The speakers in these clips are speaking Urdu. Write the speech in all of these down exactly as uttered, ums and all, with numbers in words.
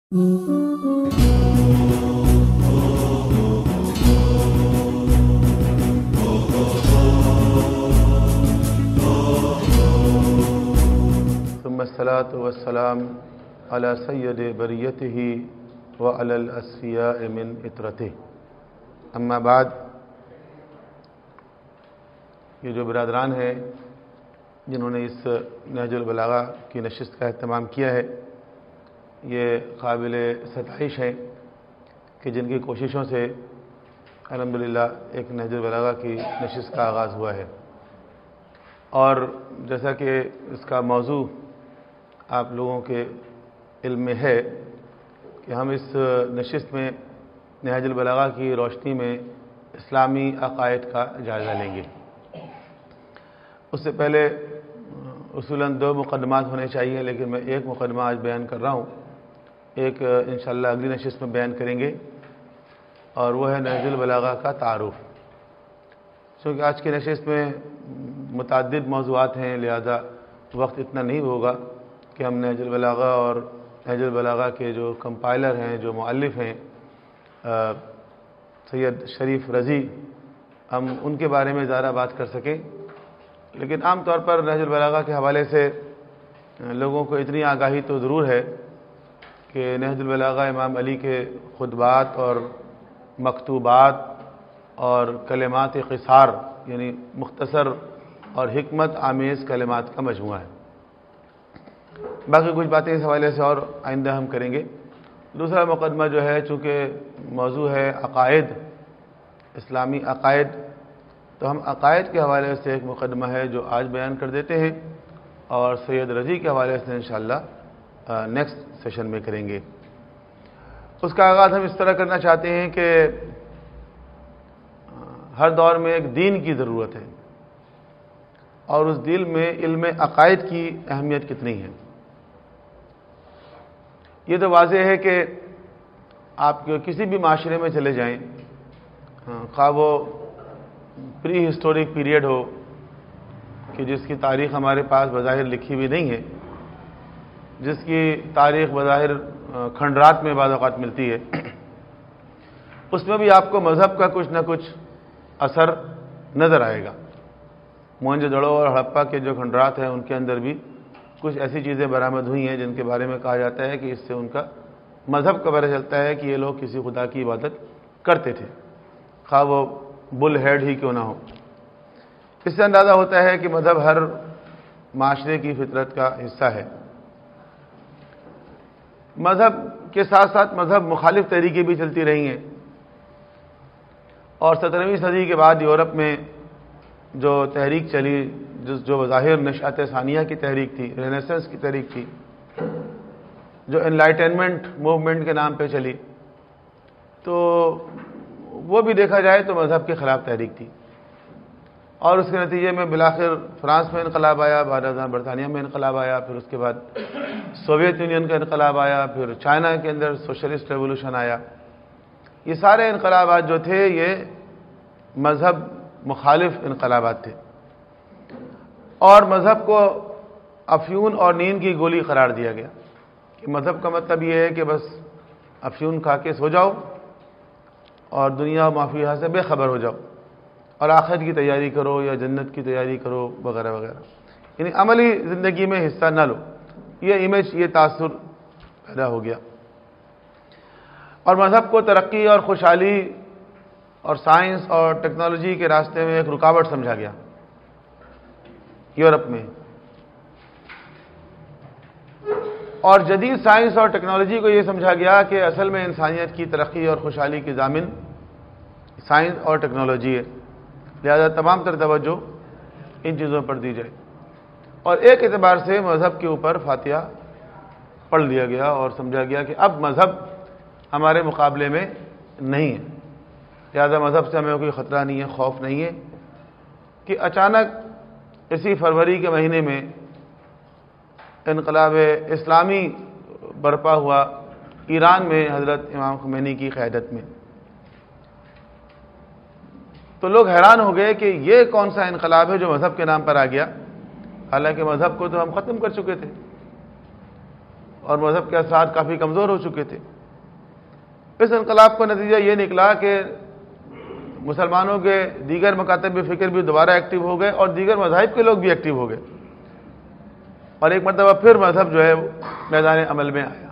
ثم الصلاة والسلام على سید بریته وعلى الأصفیاء من عطرته. اما بعد، یہ جو برادران ہیں جنہوں نے اس نہج البلاغہ کی نشست کا اہتمام کیا ہے، یہ قابل ستائش ہیں کہ جن کی کوششوں سے الحمدللہ ایک نہج البلاغہ کی نشست کا آغاز ہوا ہے. اور جیسا کہ اس کا موضوع آپ لوگوں کے علم میں ہے کہ ہم اس نشست میں نہج البلاغہ کی روشنی میں اسلامی عقائد کا جائزہ لیں گے. اس سے پہلے اصولاً دو مقدمات ہونے چاہیے، لیکن میں ایک مقدمہ آج بیان کر رہا ہوں. ایک انشاءاللہ اگلی نشست میں بیان کریں گے، اور وہ ہے نہج البلاغہ کا تعارف. چونکہ آج کی نشست میں متعدد موضوعات ہیں، لہذا وقت اتنا نہیں ہوگا کہ ہم نہج البلاغہ اور نہج البلاغہ کے جو کمپائلر ہیں، جو مؤلف ہیں سید شریف رضی، ہم ان کے بارے میں زیادہ بات کر سکیں. لیکن عام طور پر نہج البلاغہ کے حوالے سے لوگوں کو اتنی آگاہی تو ضرور ہے کہ نہج البلاغہ امام علی کے خطبات اور مکتوبات اور کلمات قصار، یعنی مختصر اور حکمت آمیز کلمات کا مجموعہ ہے. باقی کچھ باتیں اس حوالے سے اور آئندہ ہم کریں گے. دوسرا مقدمہ جو ہے، چونکہ موضوع ہے عقائد، اسلامی عقائد، تو ہم عقائد کے حوالے سے ایک مقدمہ ہے جو آج بیان کر دیتے ہیں، اور سید رضی کے حوالے سے انشاءاللہ نیکسٹ سیشن میں کریں گے. اس کا آغاز ہم اس طرح کرنا چاہتے ہیں کہ ہر دور میں ایک دین کی ضرورت ہے، اور اس دل میں علم عقائد کی اہمیت کتنی ہے. یہ تو واضح ہے کہ آپ کسی بھی معاشرے میں چلے جائیں، خواہ وہ پری ہسٹورک پیریڈ ہو کہ جس کی تاریخ ہمارے پاس بظاہر لکھی ہوئی نہیں ہے، جس کی تاریخ بظاہر کھنڈرات میں بعض اوقات ملتی ہے، اس میں بھی آپ کو مذہب کا کچھ نہ کچھ اثر نظر آئے گا. موہنجو دڑو اور ہڑپا کے جو کھنڈرات ہیں ان کے اندر بھی کچھ ایسی چیزیں برآمد ہوئی ہیں جن کے بارے میں کہا جاتا ہے کہ اس سے ان کا مذہب کا پتہ چلتا ہے کہ یہ لوگ کسی خدا کی عبادت کرتے تھے، خواہ وہ بل ہیڈ ہی کیوں نہ ہو. اس سے اندازہ ہوتا ہے کہ مذہب ہر معاشرے کی فطرت کا حصہ ہے. مذہب کے ساتھ ساتھ مذہب مخالف تحریکیں بھی چلتی رہی ہیں، اور سترہویں صدی کے بعد یورپ میں جو تحریک چلی، جس جو بظاہر نشأت ثانیہ کی تحریک تھی، رینیسنس کی تحریک تھی، جو انلائٹنمنٹ موومنٹ کے نام پہ چلی، تو وہ بھی دیکھا جائے تو مذہب کے خلاف تحریک تھی. اور اس کے نتیجے میں بالآخر فرانس میں انقلاب آیا، بعد ازاں برطانیہ میں انقلاب آیا، پھر اس کے بعد سوویت یونین کا انقلاب آیا، پھر چائنا کے اندر سوشلسٹ ریولوشن آیا. یہ سارے انقلابات جو تھے یہ مذہب مخالف انقلابات تھے، اور مذہب کو افیون اور نیند کی گولی قرار دیا گیا کہ مذہب کا مطلب یہ ہے کہ بس افیون کھا کے سو جاؤ اور دنیا و مافیہ سے بے خبر ہو جاؤ، اور آخرت کی تیاری کرو یا جنت کی تیاری کرو وغیرہ وغیرہ، یعنی عملی زندگی میں حصہ نہ لو. یہ امیج، یہ تاثر پیدا ہو گیا، اور مذہب کو ترقی اور خوشحالی اور سائنس اور ٹیکنالوجی کے راستے میں ایک رکاوٹ سمجھا گیا یورپ میں. اور جدید سائنس اور ٹیکنالوجی کو یہ سمجھا گیا کہ اصل میں انسانیت کی ترقی اور خوشحالی کی ضامن سائنس اور ٹیکنالوجی ہے، لہذا تمام تر توجہ ان چیزوں پر دی جائے. اور ایک اعتبار سے مذہب کے اوپر فاتحہ پڑھ لیا گیا اور سمجھا گیا کہ اب مذہب ہمارے مقابلے میں نہیں ہے، لہذا مذہب سے ہمیں کوئی خطرہ نہیں ہے، خوف نہیں ہے. کہ اچانک اسی فروری کے مہینے میں انقلاب اسلامی برپا ہوا ایران میں حضرت امام خمینی کی قیادت میں. تو لوگ حیران ہو گئے کہ یہ کون سا انقلاب ہے جو مذہب کے نام پر آ گیا، حالانکہ مذہب کو تو ہم ختم کر چکے تھے. اور مذہب کے اثرات کافی کمزور ہو چکے تھے۔ اس انقلاب کا نتیجہ یہ نکلا کہ مسلمانوں کے دیگر مکاتب فکر بھی دوبارہ ایکٹیو ہو گئے اور دیگر مذاہب کے لوگ بھی ایکٹیو ہو گئے، اور ایک مرتبہ پھر مذہب جو ہے میدان عمل میں آیا۔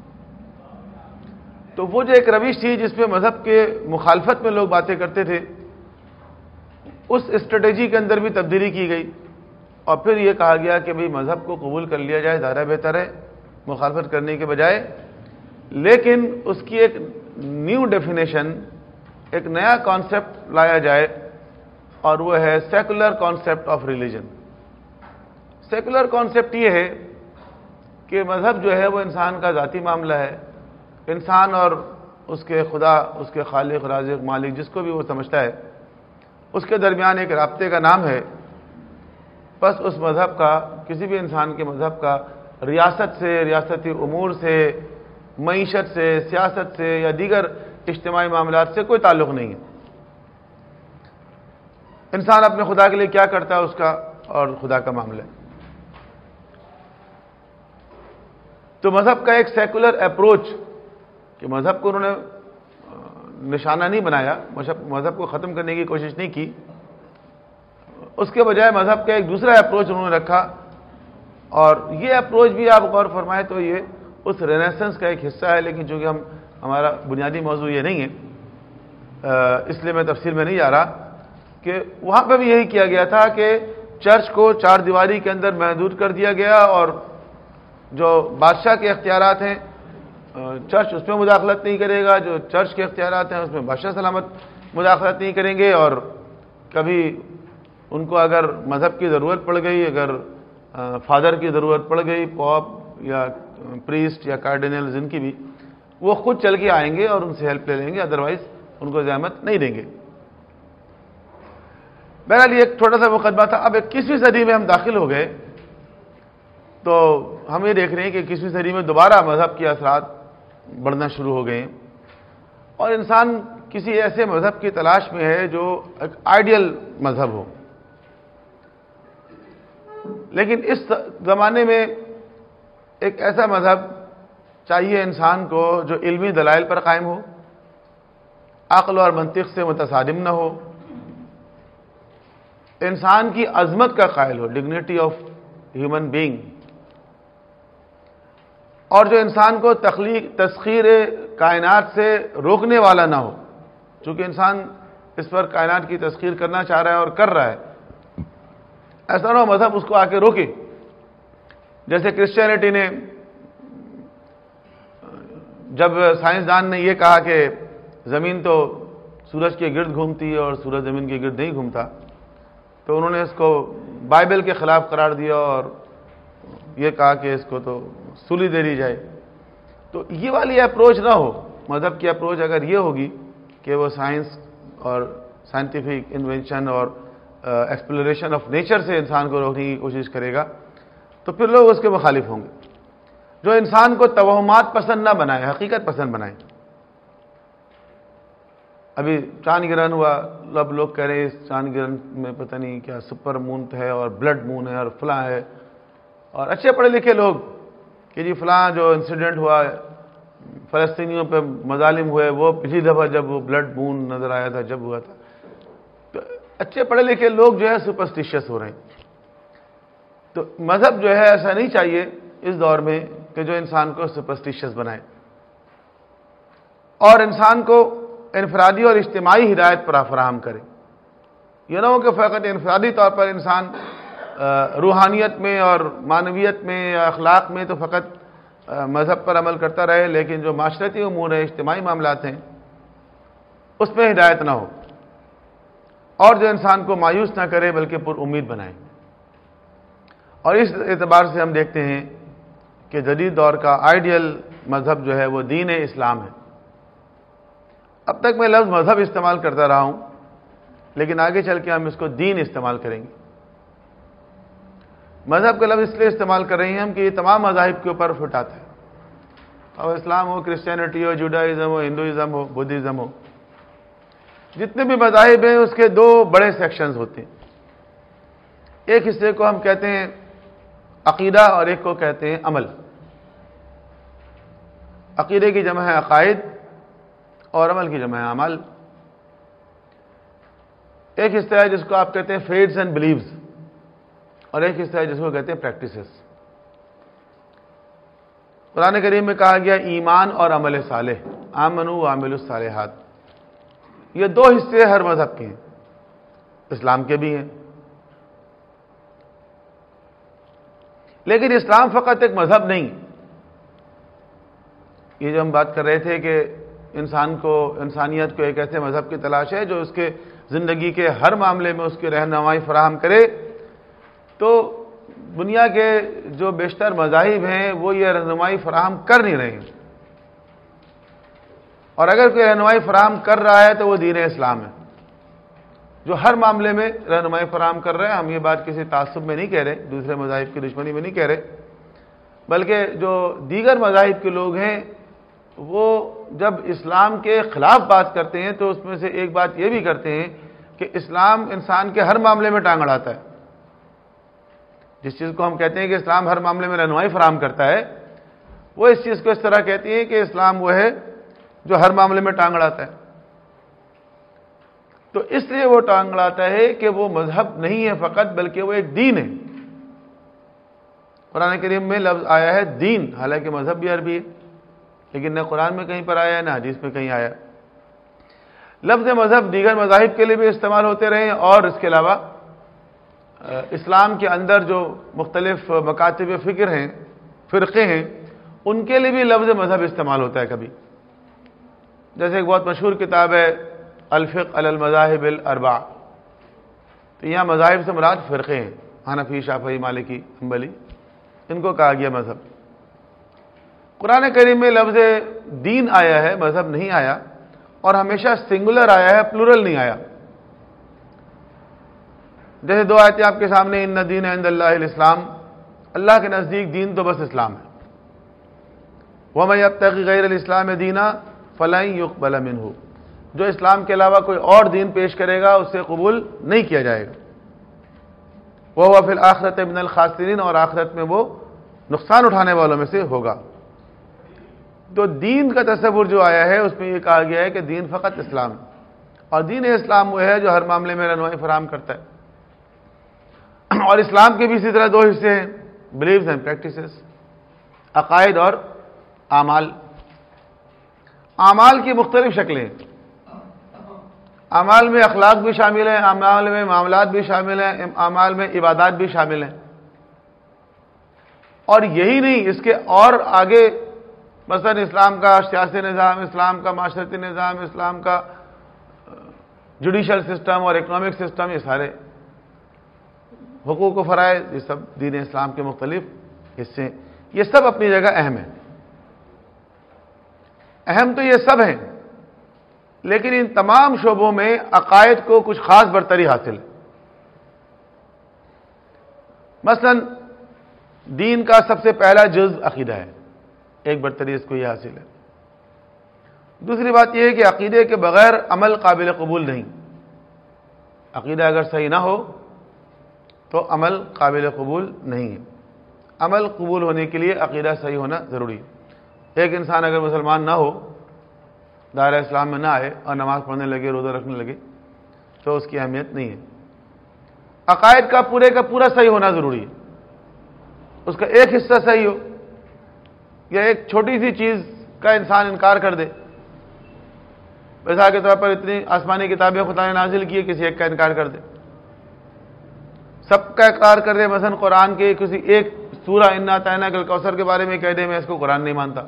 تو وہ جو ایک روش تھی جس میں مذہب کے مخالفت میں لوگ باتیں کرتے تھے، اس اسٹریٹجی کے اندر بھی تبدیلی کی گئی، اور پھر یہ کہا گیا کہ بھئی مذہب کو قبول کر لیا جائے، زیادہ بہتر ہے مخالفت کرنے کے بجائے، لیکن اس کی ایک نیو ڈیفینیشن، ایک نیا کانسیپٹ لایا جائے، اور وہ ہے secular concept of religion. Secular concept یہ ہے کہ مذہب جو ہے وہ انسان کا ذاتی معاملہ ہے، انسان اور اس کے خدا، اس کے خالق، رازق، مالک، جس کو بھی وہ سمجھتا ہے، اس کے درمیان ایک رابطے کا نام ہے۔ بس اس مذہب کا، کسی بھی انسان کے مذہب کا ریاست سے، ریاستی امور سے، معیشت سے، سیاست سے یا دیگر اجتماعی معاملات سے کوئی تعلق نہیں ہے۔ انسان اپنے خدا کے لیے کیا کرتا ہے اس کا اور خدا کا معاملہ ہے۔ تو مذہب کا ایک سیکولر اپروچ، کہ مذہب کو انہوں نے نشانہ نہیں بنایا، مذہب کو ختم کرنے کی کوشش نہیں کی، اس کے بجائے مذہب کا ایک دوسرا اپروچ انہوں نے رکھا، اور یہ اپروچ بھی آپ غور فرمائیں تو یہ اس رینیسنس کا ایک حصہ ہے، لیکن چونکہ ہم ہمارا بنیادی موضوع یہ نہیں ہے اس لیے میں تفصیل میں نہیں جا رہا، کہ وہاں پہ بھی یہی کیا گیا تھا کہ چرچ کو چار دیواری کے اندر محدود کر دیا گیا، اور جو بادشاہ کے اختیارات ہیں چرچ اس میں مداخلت نہیں کرے گا، جو چرچ کے اختیارات ہیں اس میں بادشاہ سلامت مداخلت نہیں کریں گے، اور کبھی ان کو اگر مذہب کی ضرورت پڑ گئی، اگر فادر کی ضرورت پڑ گئی، پوپ یا پریسٹ یا کارڈینل جن کی بھی، وہ خود چل کے آئیں گے اور ان سے ہیلپ لے لیں گے، ادروائز ان کو زحمت نہیں دیں گے۔ بہرحال یہ ایک چھوٹا سا مقدمہ تھا۔ اب اکیسویں صدی میں ہم داخل ہو گئے تو ہم یہ دیکھ رہے ہیں کہ اکیسویں صدی میں دوبارہ مذہب کے اثرات بڑھنا شروع ہو گئے ہیں، اور انسان کسی ایسے مذہب کی تلاش میں ہے جو ایک آئیڈیل مذہب ہو۔ لیکن اس زمانے میں ایک ایسا مذہب چاہیے انسان کو جو علمی دلائل پر قائم ہو، عقل اور منطق سے متصادم نہ ہو، انسان کی عظمت کا قائل ہو، ڈگنیٹی آف ہیومن بینگ، اور جو انسان کو تخلیق تسخیر کائنات سے روکنے والا نہ ہو، چونکہ انسان اس پر کائنات کی تسخیر کرنا چاہ رہا ہے اور کر رہا ہے، ایسا نہ ہو مذہب اس کو آ کے روکے۔ جیسے کرسچینٹی نے، جب سائنسدان نے یہ کہا کہ زمین تو سورج کے گرد گھومتی ہے اور سورج زمین کے گرد نہیں گھومتا، تو انہوں نے اس کو بائبل کے خلاف قرار دیا اور یہ کہا کہ اس کو تو سولی دے دی جائے۔ تو یہ والی اپروچ نہ ہو، مذہب کی اپروچ اگر یہ ہوگی کہ وہ سائنس اور سائنٹیفک انوینشن اور ایکسپلوریشن آف نیچر سے انسان کو روکنے کی کوشش کرے گا تو پھر لوگ اس کے مخالف ہوں گے۔ جو انسان کو توہمات پسند نہ بنائے، حقیقت پسند بنائے۔ ابھی چاند گرہن ہوا، اب لوگ کہہ رہے ہیں اس چاند گرہن میں پتہ نہیں کیا سپر مون ہے اور بلڈ مون ہے اور فلاں ہے، اور اچھے پڑھے لکھے لوگ کہ جی فلاں جو انسیڈنٹ ہوا فلسطینیوں پہ مظالم ہوئے وہ پچھلی دفعہ جب وہ بلڈ مون نظر آیا تھا جب ہوا تھا۔ تو اچھے پڑھے لکھے لوگ جو ہے سپرسٹیشس ہو رہے ہیں۔ تو مذہب جو ہے ایسا نہیں چاہیے اس دور میں کہ جو انسان کو سپرسٹیشس بنائے، اور انسان کو انفرادی اور اجتماعی ہدایت پر فراہم کرے۔ یہ نہ ہو کہ فقط انفرادی طور پر انسان روحانیت میں اور معنویت میں یا اخلاق میں تو فقط مذہب پر عمل کرتا رہے، لیکن جو معاشرتی امور ہیں، اجتماعی معاملات ہیں، اس میں ہدایت نہ ہو، اور جو انسان کو مایوس نہ کرے بلکہ پر امید بنائے۔ اور اس اعتبار سے ہم دیکھتے ہیں کہ جدید دور کا آئیڈیل مذہب جو ہے وہ دین اسلام ہے۔ اب تک میں لفظ مذہب استعمال کرتا رہا ہوں، لیکن آگے چل کے ہم اس کو دین استعمال کریں گے۔ مذہب کا لفظ اس لیے استعمال کر رہے ہیں ہم کہ یہ تمام مذاہب کے اوپر فٹ آتا ہے، اور اسلام ہو، کرسچینٹی ہو، جوڈائزم ہو، ہندوازم ہو، بدھزم ہو، جتنے بھی مذاہب ہیں اس کے دو بڑے سیکشنز ہوتے ہیں۔ ایک حصے کو ہم کہتے ہیں عقیدہ اور ایک کو کہتے ہیں عمل۔ عقیدے کی جمع ہے عقائد اور عمل کی جمع ہے اعمال۔ ایک حصہ ہے جس کو آپ کہتے ہیں فیٹس اینڈ بلیوز، اور ایک حصہ ہے جس کو کہتے ہیں پریکٹسز۔ قرآن کریم میں کہا گیا ایمان اور عمل صالح، آمنوا وعملوا الصالحات، یہ دو حصے ہر مذہب کے ہیں، اسلام کے بھی ہیں۔ لیکن اسلام فقط ایک مذہب نہیں، یہ جو ہم بات کر رہے تھے کہ انسان کو انسانیت کو ایک ایسے مذہب کی تلاش ہے جو اس کے زندگی کے ہر معاملے میں اس کی رہنمائی فراہم کرے، تو دنیا کے جو بیشتر مذاہب ہیں وہ یہ رہنمائی فراہم کر نہیں رہے ہیں، اور اگر کوئی رہنمائی فراہم کر رہا ہے تو وہ دین اسلام ہے جو ہر معاملے میں رہنمائی فراہم کر رہے ہیں۔ ہم یہ بات کسی تعصب میں نہیں کہہ رہے، دوسرے مذاہب کی دشمنی میں نہیں کہہ رہے، بلکہ جو دیگر مذاہب کے لوگ ہیں وہ جب اسلام کے خلاف بات کرتے ہیں تو اس میں سے ایک بات یہ بھی کرتے ہیں کہ اسلام انسان کے ہر معاملے میں ٹانگ اڑاتا ہے۔ جس چیز کو ہم کہتے ہیں کہ اسلام ہر معاملے میں رہنمائی فراہم کرتا ہے، وہ اس چیز کو اس طرح کہتی ہیں کہ اسلام وہ ہے جو ہر معاملے میں ٹانگ اڑاتا ہے۔ تو اس لیے وہ ٹانگ اڑاتا ہے کہ وہ مذہب نہیں ہے فقط، بلکہ وہ ایک دین ہے۔ قرآن کریم میں لفظ آیا ہے دین، حالانکہ مذہب بھی عربی ہے، لیکن نہ قرآن میں کہیں پر آیا ہے نہ حدیث میں کہیں آیا۔ لفظ مذہب دیگر مذاہب کے لیے بھی استعمال ہوتے رہے ہیں، اور اس کے علاوہ اسلام کے اندر جو مختلف مکاتب فکر ہیں، فرقے ہیں، ان کے لیے بھی لفظ مذہب استعمال ہوتا ہے کبھی۔ جیسے ایک بہت مشہور کتاب ہے الفقہ علی المذاہب الاربع، تو یہاں مذاہب سے مراد فرقے ہیں، حنفی، شافعی، مالکی، حنبلی، ان کو کہا گیا مذہب۔ قرآن کریم میں لفظ دین آیا ہے، مذہب نہیں آیا، اور ہمیشہ سنگولر آیا ہے، پلورل نہیں آیا۔ جیسے دو آیتیں آپ کے سامنے، ان الدین عند اللہ الاسلام، اللہ کے نزدیک دین تو بس اسلام ہے۔ وَمَن يَبْتَغِ غَيْرَ الْإِسْلَامِ دِينًا فَلَن يُقْبَلَ مِنْهُ، جو اسلام کے علاوہ کوئی اور دین پیش کرے گا اسے قبول نہیں کیا جائے گا۔ وَهُوَ فِي الْآخِرَةِ مِنَ الْخَاسِرِينَ، اور آخرت میں وہ نقصان اٹھانے والوں میں سے ہوگا۔ تو دین کا تصور جو آیا ہے اس میں یہ کہا گیا ہے کہ دین فقط اسلام ہے، اور دین اسلام وہ ہے جو ہر معاملے میں رہنمائی فراہم کرتا ہے۔ اور اسلام کے بھی اسی طرح دو حصے ہیں، بلیوز اینڈ پریکٹسز، عقائد اور اعمال۔ اعمال کی مختلف شکلیں ہیں، اعمال میں اخلاق بھی شامل ہیں، اعمال میں معاملات بھی شامل ہیں، اعمال میں عبادات بھی شامل ہیں۔ اور یہی نہیں، اس کے اور آگے مثلا اسلام کا سیاسی نظام، اسلام کا معاشرتی نظام، اسلام کا جوڈیشل سسٹم اور اکنامک سسٹم، یہ سارے حقوق و فرائض، یہ سب دین اسلام کے مختلف حصے ہیں۔ یہ سب اپنی جگہ اہم ہیں، اہم تو یہ سب ہیں، لیکن ان تمام شعبوں میں عقائد کو کچھ خاص برتری حاصل ہے۔ مثلا دین کا سب سے پہلا جز عقیدہ ہے، ایک برتری اس کو یہ حاصل ہے۔ دوسری بات یہ ہے کہ عقیدے کے بغیر عمل قابل قبول نہیں، عقیدہ اگر صحیح نہ ہو تو عمل قابل قبول نہیں ہے۔ عمل قبول ہونے کے لیے عقیدہ صحیح ہونا ضروری ہے۔ ایک انسان اگر مسلمان نہ ہو، دائرہ اسلام میں نہ آئے اور نماز پڑھنے لگے، روزہ رکھنے لگے، تو اس کی اہمیت نہیں ہے۔ عقائد کا پورے کا پورا صحیح ہونا ضروری ہے، اس کا ایک حصہ صحیح ہو، یا ایک چھوٹی سی چیز کا انسان انکار کر دے، مثال کے طور پر اتنی آسمانی کتابیں خدا نے نازل کی ہے، کسی ایک کا انکار کر دے، سب کا اقرار کر دے، مثلا قرآن کے کسی ایک سورہ انا اعطیناک الکوثر کے بارے میں کہہ دے میں اس کو قرآن نہیں مانتا،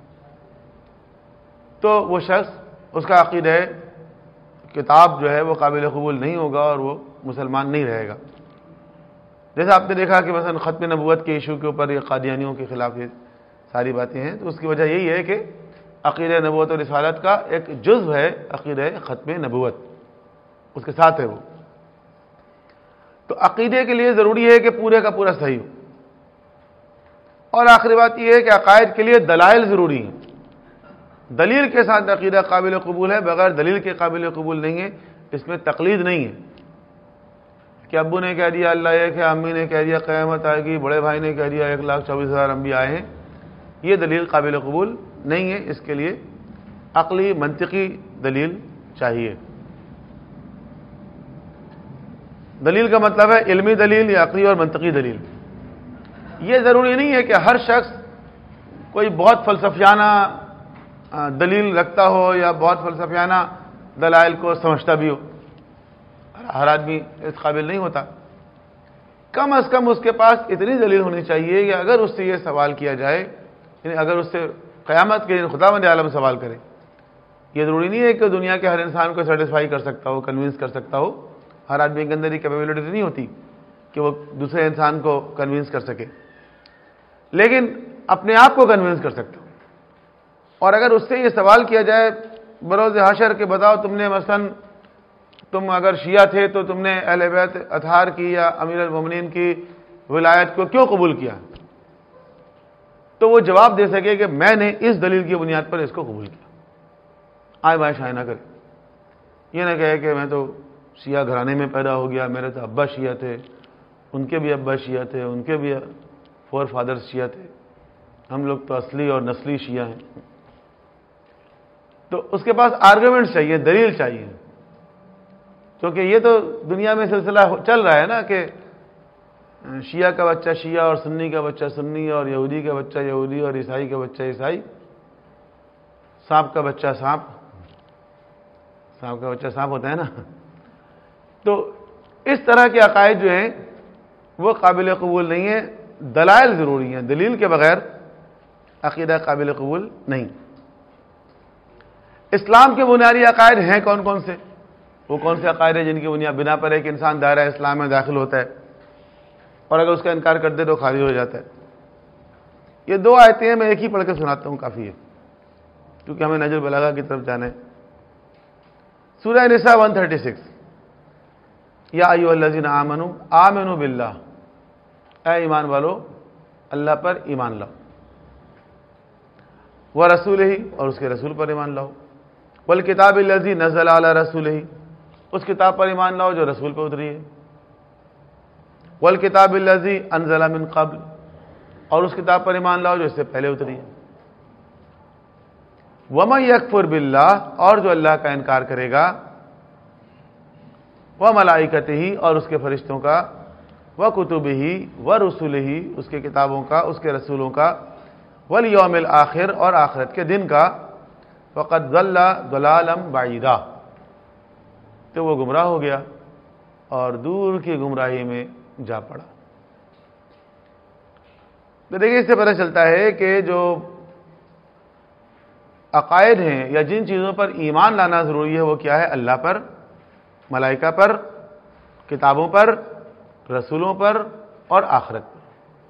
تو وہ شخص، اس کا عقیدہ ہے کتاب جو ہے وہ قابل قبول نہیں ہوگا اور وہ مسلمان نہیں رہے گا۔ جیسے آپ نے دیکھا کہ مثلا ختم نبوت کے ایشو کے اوپر یہ قادیانیوں کے خلاف یہ ساری باتیں ہیں، تو اس کی وجہ یہی ہے کہ عقیدہ نبوت اور رسالت کا ایک جزو ہے عقیدہ ختم نبوت، اس کے ساتھ ہے وہ۔ تو عقیدے کے لیے ضروری ہے کہ پورے کا پورا صحیح ہو۔ اور آخری بات یہ ہے کہ عقائد کے لیے دلائل ضروری ہیں، دلیل کے ساتھ عقیدہ قابل قبول ہے، بغیر دلیل کے قابل قبول نہیں ہے۔ اس میں تقلید نہیں ہے کہ ابو نے کہہ دیا اللہ ایک ہے، امی نے کہہ دیا قیامت آئے گی، بڑے بھائی نے کہہ دیا ایک لاکھ چوبیس ہزار انبیاء آئے ہیں، یہ دلیل قابل قبول نہیں ہے، اس کے لیے عقلی منطقی دلیل چاہیے۔ دلیل کا مطلب ہے علمی دلیل یا عقلی اور منطقی دلیل۔ یہ ضروری نہیں ہے کہ ہر شخص کوئی بہت فلسفیانہ دلیل رکھتا ہو یا بہت فلسفیانہ دلائل کو سمجھتا بھی ہو، ہر آدمی اس قابل نہیں ہوتا۔ کم از کم اس کے پاس اتنی دلیل ہونی چاہیے کہ اگر اس سے یہ سوال کیا جائے، یعنی اگر اس سے قیامت کے دن خداوند عالم سوال کرے، یہ ضروری نہیں ہے کہ دنیا کے ہر انسان کو سیٹسفائی کر سکتا ہو، کنونس کر سکتا ہو۔ ہر آدمی کے اندر یہ کیپیبلٹی نہیں ہوتی کہ وہ دوسرے انسان کو کنونس کر سکے، لیکن اپنے آپ کو کنونس کر سکتا ہو۔ اور اگر اس سے یہ سوال کیا جائے بروز حشر کہ بتاؤ تم نے مثلاً تم اگر شیعہ تھے تو تم نے اہل بیت اطہار کی یا امیر المومنین کی ولایت کو کیوں قبول کیا، تو وہ جواب دے سکے کہ میں نے اس دلیل کی بنیاد پر اس کو قبول کیا۔ آئے بائیں شائع نہ کرے، یہ نہ کہے کہ میں تو شیعہ گھرانے میں پیدا ہو گیا، میرے تو ابا شیعہ تھے، ان کے بھی ابا شیعہ تھے، ان کے بھی فور فادرز شیعہ تھے، ہم لوگ تو اصلی اور نسلی شیعہ ہیں۔ تو اس کے پاس آرگومنٹ چاہیے، دلیل چاہیے، کیونکہ یہ تو دنیا میں سلسلہ چل رہا ہے نا کہ شیعہ کا بچہ شیعہ اور سنی کا بچہ سنی اور یہودی کا بچہ یہودی اور عیسائی کا بچہ عیسائی، سانپ کا بچہ سانپ، سانپ کا بچہ سانپ ہوتا ہے نا۔ تو اس طرح کے عقائد جو ہیں وہ قابل قبول نہیں ہیں، دلائل ضروری ہیں، دلیل کے بغیر عقیدہ قابل قبول نہیں۔ اسلام کے بنیادی عقائد ہیں کون کون سے؟ وہ کون سے عقائد ہیں جن کی بنیاد بنا پر ایک انسان دائرہ اسلام میں داخل ہوتا ہے اور اگر اس کا انکار کر دے تو خارج ہو جاتا ہے؟ یہ دو آیتیں ہیں، میں ایک ہی پڑھ کے سناتا ہوں، کافی ہے کیونکہ ہمیں نہج البلاغہ کی طرف جانا ہے۔ سورہ نساء ایک سو چھتیس، یا ایھا الذین آمنوا آمنوا باللہ، اے ایمان والو اللہ پر ایمان لاؤ، ورسولہ، اور اس کے رسول پر ایمان لاؤ، والکتاب الذی نزل علی رسولہ، اس کتاب پر ایمان لاؤ جو رسول پر اتری ہے، والکتاب الذی انزل من قبل، اور اس کتاب پر ایمان لاؤ جو اس سے پہلے اتری ہے، ومن یکفر باللہ، اور جو اللہ کا انکار کرے گا، وملائکتہ، اور اس کے فرشتوں کا، وکتبہ ورسلہ، اس کے کتابوں کا، اس کے رسولوں کا، والیوم الآخر، اور آخرت کے دن کا، فقد ضل ضلالا بعیدا، تو وہ گمراہ ہو گیا اور دور کی گمراہی میں جا پڑا۔ تو دیکھیں اس سے پتہ چلتا ہے کہ جو عقائد ہیں یا جن چیزوں پر ایمان لانا ضروری ہے وہ کیا ہے؟ اللہ پر، ملائکہ پر، کتابوں پر، رسولوں پر اور آخرت پر۔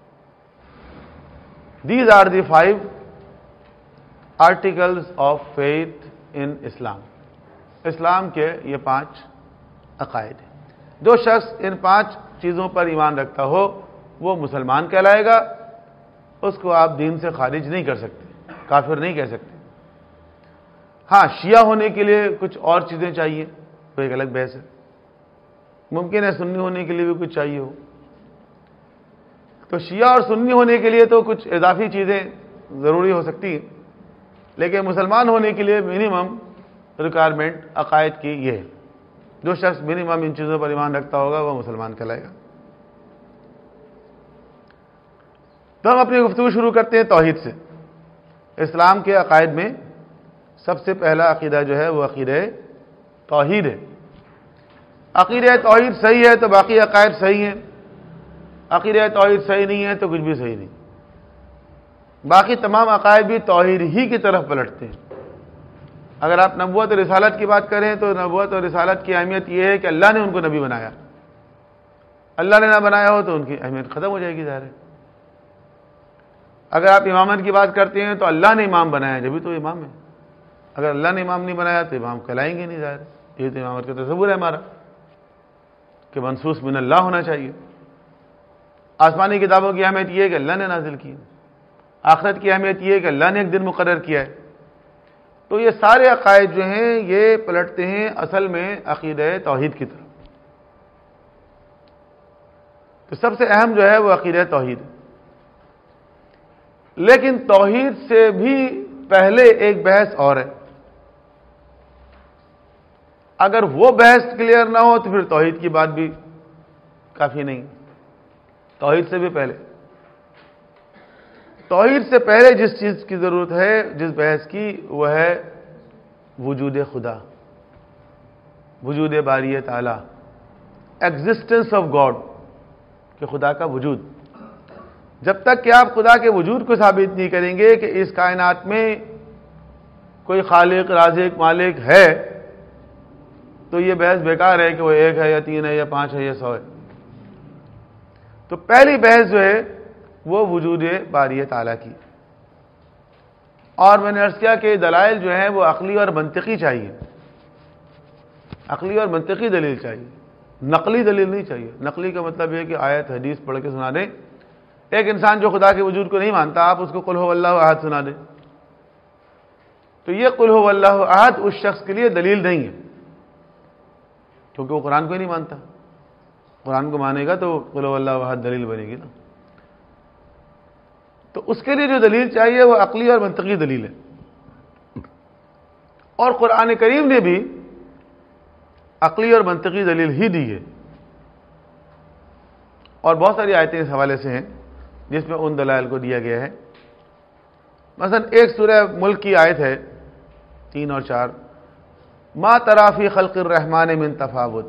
These are the five articles of faith in Islam۔ اسلام کے یہ پانچ عقائد ہیں۔ جو شخص ان پانچ چیزوں پر ایمان رکھتا ہو وہ مسلمان کہلائے گا، اس کو آپ دین سے خارج نہیں کر سکتے، کافر نہیں کہہ سکتے۔ ہاں، شیعہ ہونے کے لیے کچھ اور چیزیں چاہیے، تو ایک الگ بحث ہے۔ ممکن ہے سنی ہونے کے لیے بھی کچھ چاہیے ہو، تو شیعہ اور سنی ہونے کے لیے تو کچھ اضافی چیزیں ضروری ہو سکتی ہیں، لیکن مسلمان ہونے کے لیے منیمم ریکوائرمنٹ عقائد کی یہ ہے۔ جو شخص منیمم ان چیزوں پر ایمان رکھتا ہوگا وہ مسلمان کہلائے گا۔ تو ہم اپنی گفتگو شروع کرتے ہیں توحید سے۔ اسلام کے عقائد میں سب سے پہلا عقیدہ جو ہے وہ عقیدہ توحید ہے۔ عقیدہ توحید صحیح ہے تو باقی عقائد صحیح ہیں، عقیدہ توحید صحیح نہیں ہے تو کچھ بھی صحیح نہیں۔ باقی تمام عقائد بھی توحید ہی کی طرف پلٹتے ہیں۔ اگر آپ نبوت اور رسالت کی بات کریں تو نبوت اور رسالت کی اہمیت یہ ہے کہ اللہ نے ان کو نبی بنایا، اللہ نے نہ بنایا ہو تو ان کی اہمیت ختم ہو جائے گی، ظاہر ہے۔ اگر آپ امامت کی بات کرتے ہیں تو اللہ نے امام بنایا جبھی تو امام ہے، اگر اللہ نے امام نہیں بنایا تو امام کہلائیں گے نہیں، ظاہر ہے۔ یہ تو امامت کا تصور ہے ہمارا کہ منصوص من اللہ ہونا چاہیے۔ آسمانی کتابوں کی اہمیت یہ ہے کہ اللہ نے نازل کی، آخرت کی اہمیت یہ ہے کہ اللہ نے ایک دن مقرر کیا ہے۔ تو یہ سارے عقائد جو ہیں یہ پلٹتے ہیں اصل میں عقیدہ توحید کی طرف۔ تو سب سے اہم جو ہے وہ عقیدہ توحید ہے۔ لیکن توحید سے بھی پہلے ایک بحث اور ہے. اگر وہ بحث کلیئر نہ ہو تو پھر توحید کی بات بھی کافی نہیں. توحید سے بھی پہلے توحید سے پہلے جس چیز کی ضرورت ہے، جس بحث کی، وہ ہے وجود خدا، وجود باری تعالی، ایگزسٹنس آف گاڈ، کہ خدا کا وجود. جب تک کہ آپ خدا کے وجود کو ثابت نہیں کریں گے کہ اس کائنات میں کوئی خالق، رازق، مالک ہے، تو یہ بحث بیکار ہے کہ وہ ایک ہے یا تین ہے یا پانچ ہے یا سو ہے. تو پہلی بحث جو ہے وہ وجود باری تعالیٰ کی. اور میں نے عرض کیا کہ دلائل جو ہیں وہ عقلی اور منطقی چاہیے، عقلی اور منطقی دلیل چاہیے، نقلی دلیل نہیں چاہیے. نقلی کا مطلب یہ کہ آیت حدیث پڑھ کے سنا دیں. ایک انسان جو خدا کے وجود کو نہیں مانتا، آپ اس کو قل هو اللہ احد سنا دیں، تو یہ قل هو اللہ احد اس شخص کے لیے دلیل نہیں ہے، کیونکہ وہ قرآن کو ہی نہیں مانتا. قرآن کو مانے گا تو قل هو اللہ احد دلیل بنے گی نا. تو اس کے لیے جو دلیل چاہیے وہ عقلی اور منطقی دلیل ہے. اور قرآن کریم نے بھی عقلی اور منطقی دلیل ہی دی ہے. اور بہت ساری آیتیں اس حوالے سے ہیں جس میں ان دلائل کو دیا گیا ہے. مثلا ایک سورہ ملک کی آیت ہے تین اور چار، ما تری فی خلق الرحمن من تفاوت،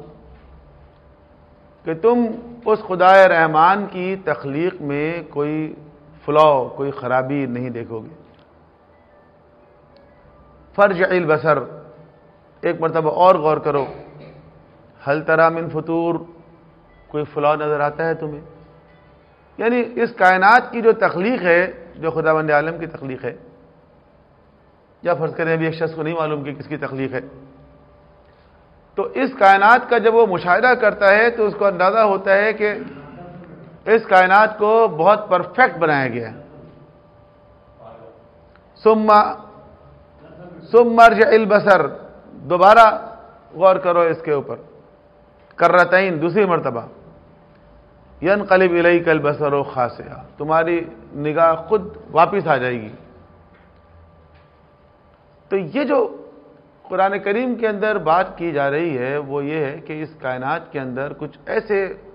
کہ تم اس خدائے رحمان کی تخلیق میں کوئی فلا، کوئی خرابی نہیں دیکھو گے. فرجع البصر، ایک مرتبہ اور غور کرو، ہل تری من فطور، کوئی فلا نظر آتا ہے تمہیں؟ یعنی اس کائنات کی جو تخلیق ہے، جو خداوند عالم کی تخلیق ہے، یا فرض کریں ابھی ایک شخص کو نہیں معلوم کہ کس کی تخلیق ہے، تو اس کائنات کا جب وہ مشاہدہ کرتا ہے تو اس کو اندازہ ہوتا ہے کہ اس کائنات کو بہت پرفیکٹ بنایا گیا ہے. ثم ثم ارجع البصر، دوبارہ غور کرو اس کے اوپر، کرتین، دوسری مرتبہ، ینقلب الیک البصر خاسئا، تمہاری نگاہ خود واپس آ جائے گی. تو یہ جو قرآن کریم کے اندر بات کی جا رہی ہے وہ یہ ہے کہ اس کائنات کے اندر کچھ ایسے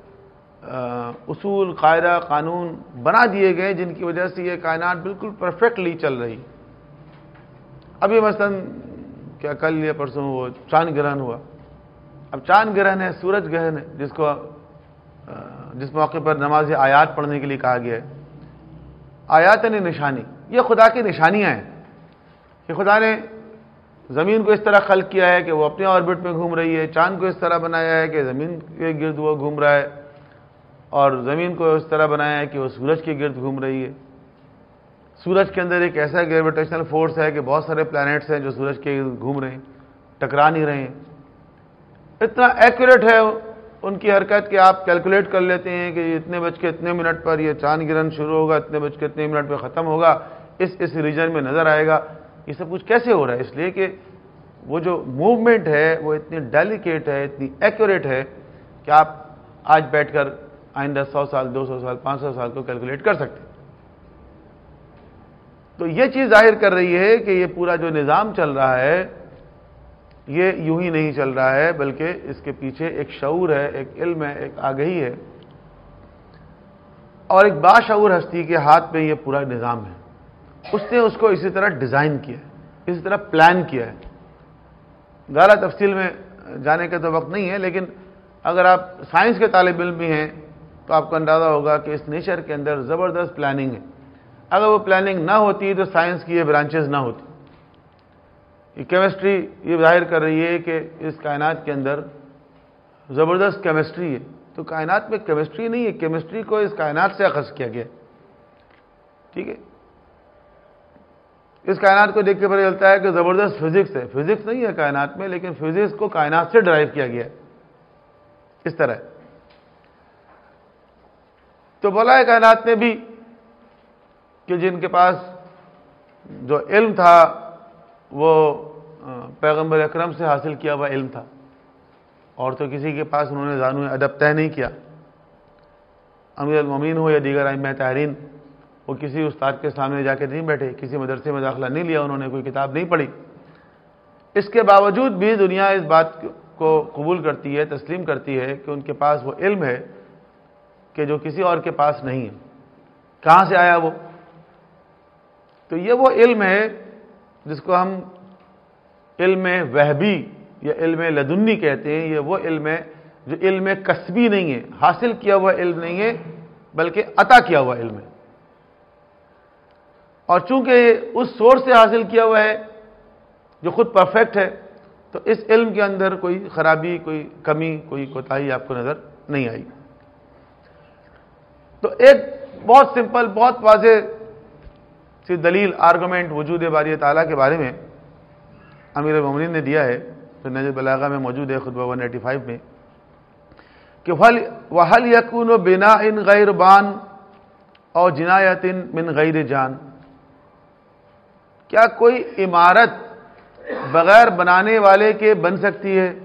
اصول، قاعدہ، قانون بنا دیے گئے جن کی وجہ سے یہ کائنات بالکل پرفیکٹلی چل رہی. ابھی مثلا کیا کل یا پرسوں وہ چاند گرہن ہوا. اب چاند گرہن ہے، سورج گرہن ہے، جس کو جس موقع پر نماز آیات پڑھنے کے لیے کہا گیا ہے. آیات یعنی نشانی، یہ خدا کی نشانیاں ہیں کہ خدا نے زمین کو اس طرح خلق کیا ہے کہ وہ اپنے آربٹ میں گھوم رہی ہے، چاند کو اس طرح بنایا ہے کہ زمین کے گرد وہ گھوم رہا ہے، اور زمین کو اس طرح بنایا ہے کہ وہ سورج کے گرد گھوم رہی ہے. سورج کے اندر ایک ایسا گریویٹیشنل فورس ہے کہ بہت سارے پلانٹس ہیں جو سورج کے گرد گھوم رہے ہیں، ٹکرا نہیں رہے ہیں. اتنا ایکوریٹ ہے ان کی حرکت کہ آپ کیلکولیٹ کر لیتے ہیں کہ اتنے بج کے اتنے منٹ پر یہ چاند گرہن شروع ہوگا، اتنے بج کے اتنے منٹ پہ ختم ہوگا، اس اس ریجن میں نظر آئے گا. یہ سب کچھ کیسے ہو رہا ہے؟ اس لیے کہ وہ جو موومنٹ ہے وہ اتنی ڈیلیکیٹ ہے، اتنی ایکوریٹ ہے کہ آپ آج بیٹھ کر آئندہ سو سال، دو سو سال، پانچ سو سال کو کیلکولیٹ کر سکتے ہیں. تو یہ چیز ظاہر کر رہی ہے کہ یہ پورا جو نظام چل رہا ہے یہ یوں ہی نہیں چل رہا ہے، بلکہ اس کے پیچھے ایک شعور ہے، ایک علم ہے، ایک آگہی ہے، اور ایک باشعور ہستی کے ہاتھ میں یہ پورا نظام ہے. اس نے اس کو اسی طرح ڈیزائن کیا ہے، اسی طرح پلان کیا ہے. زیادہ تفصیل میں جانے کا تو وقت نہیں ہے، لیکن اگر آپ سائنس کے طالب علم بھی ہیں تو آپ کو اندازہ ہوگا کہ اس نیچر کے اندر زبردست پلاننگ ہے. اگر وہ پلاننگ نہ ہوتی تو سائنس کی یہ برانچز نہ ہوتی. یہ کیمسٹری یہ ظاہر کر رہی ہے کہ اس کائنات کے اندر زبردست کیمسٹری ہے. تو کائنات میں کیمسٹری نہیں ہے، کیمسٹری کو اس کائنات سے اخذ کیا گیا. ٹھیک ہے، اس کائنات کو دیکھ کے پتہ چلتا ہے کہ زبردست فزکس ہے. فزکس نہیں ہے کائنات میں، لیکن فزکس کو کائنات سے ڈرائیو کیا گیا ہے. اس طرح تو بولا ہے کائنات نے بھی کہ جن کے پاس جو علم تھا وہ پیغمبر اکرم سے حاصل کیا ہوا علم تھا، اور تو کسی کے پاس انہوں نے زانو ادب طے نہیں کیا. امیر المومنین ہو یا دیگر ائمہ طاہرین، وہ کسی استاد کے سامنے جا کے نہیں بیٹھے، کسی مدرسے میں داخلہ نہیں لیا، انہوں نے کوئی کتاب نہیں پڑھی، اس کے باوجود بھی دنیا اس بات کو قبول کرتی ہے، تسلیم کرتی ہے کہ ان کے پاس وہ علم ہے کہ جو کسی اور کے پاس نہیں ہے۔ کہاں سے آیا وہ؟ تو یہ وہ علم ہے جس کو ہم علم وہبی یا علم لدنی کہتے ہیں۔ یہ وہ علم ہے جو علم کسبی نہیں ہے، حاصل کیا ہوا علم نہیں ہے، بلکہ عطا کیا ہوا علم ہے۔ اور چونکہ اس سورس سے حاصل کیا ہوا ہے جو خود پرفیکٹ ہے، تو اس علم کے اندر کوئی خرابی، کوئی کمی، کوئی کوتاہی آپ کو نظر نہیں آئی۔ تو ایک بہت سمپل، بہت واضح سی دلیل، آرگومنٹ وجود باری تعالیٰ کے بارے میں امیر المومنین نے دیا ہے، جو نہج البلاغہ میں موجود ہے خطبہ ایک سو پچاسی میں، کہ وَهَلْ يَكُونُ بِنَاءٍ غَيْرُ بَانٍ اور جنایت من غیر جان، کیا کوئی عمارت بغیر بنانے والے کے بن سکتی ہے،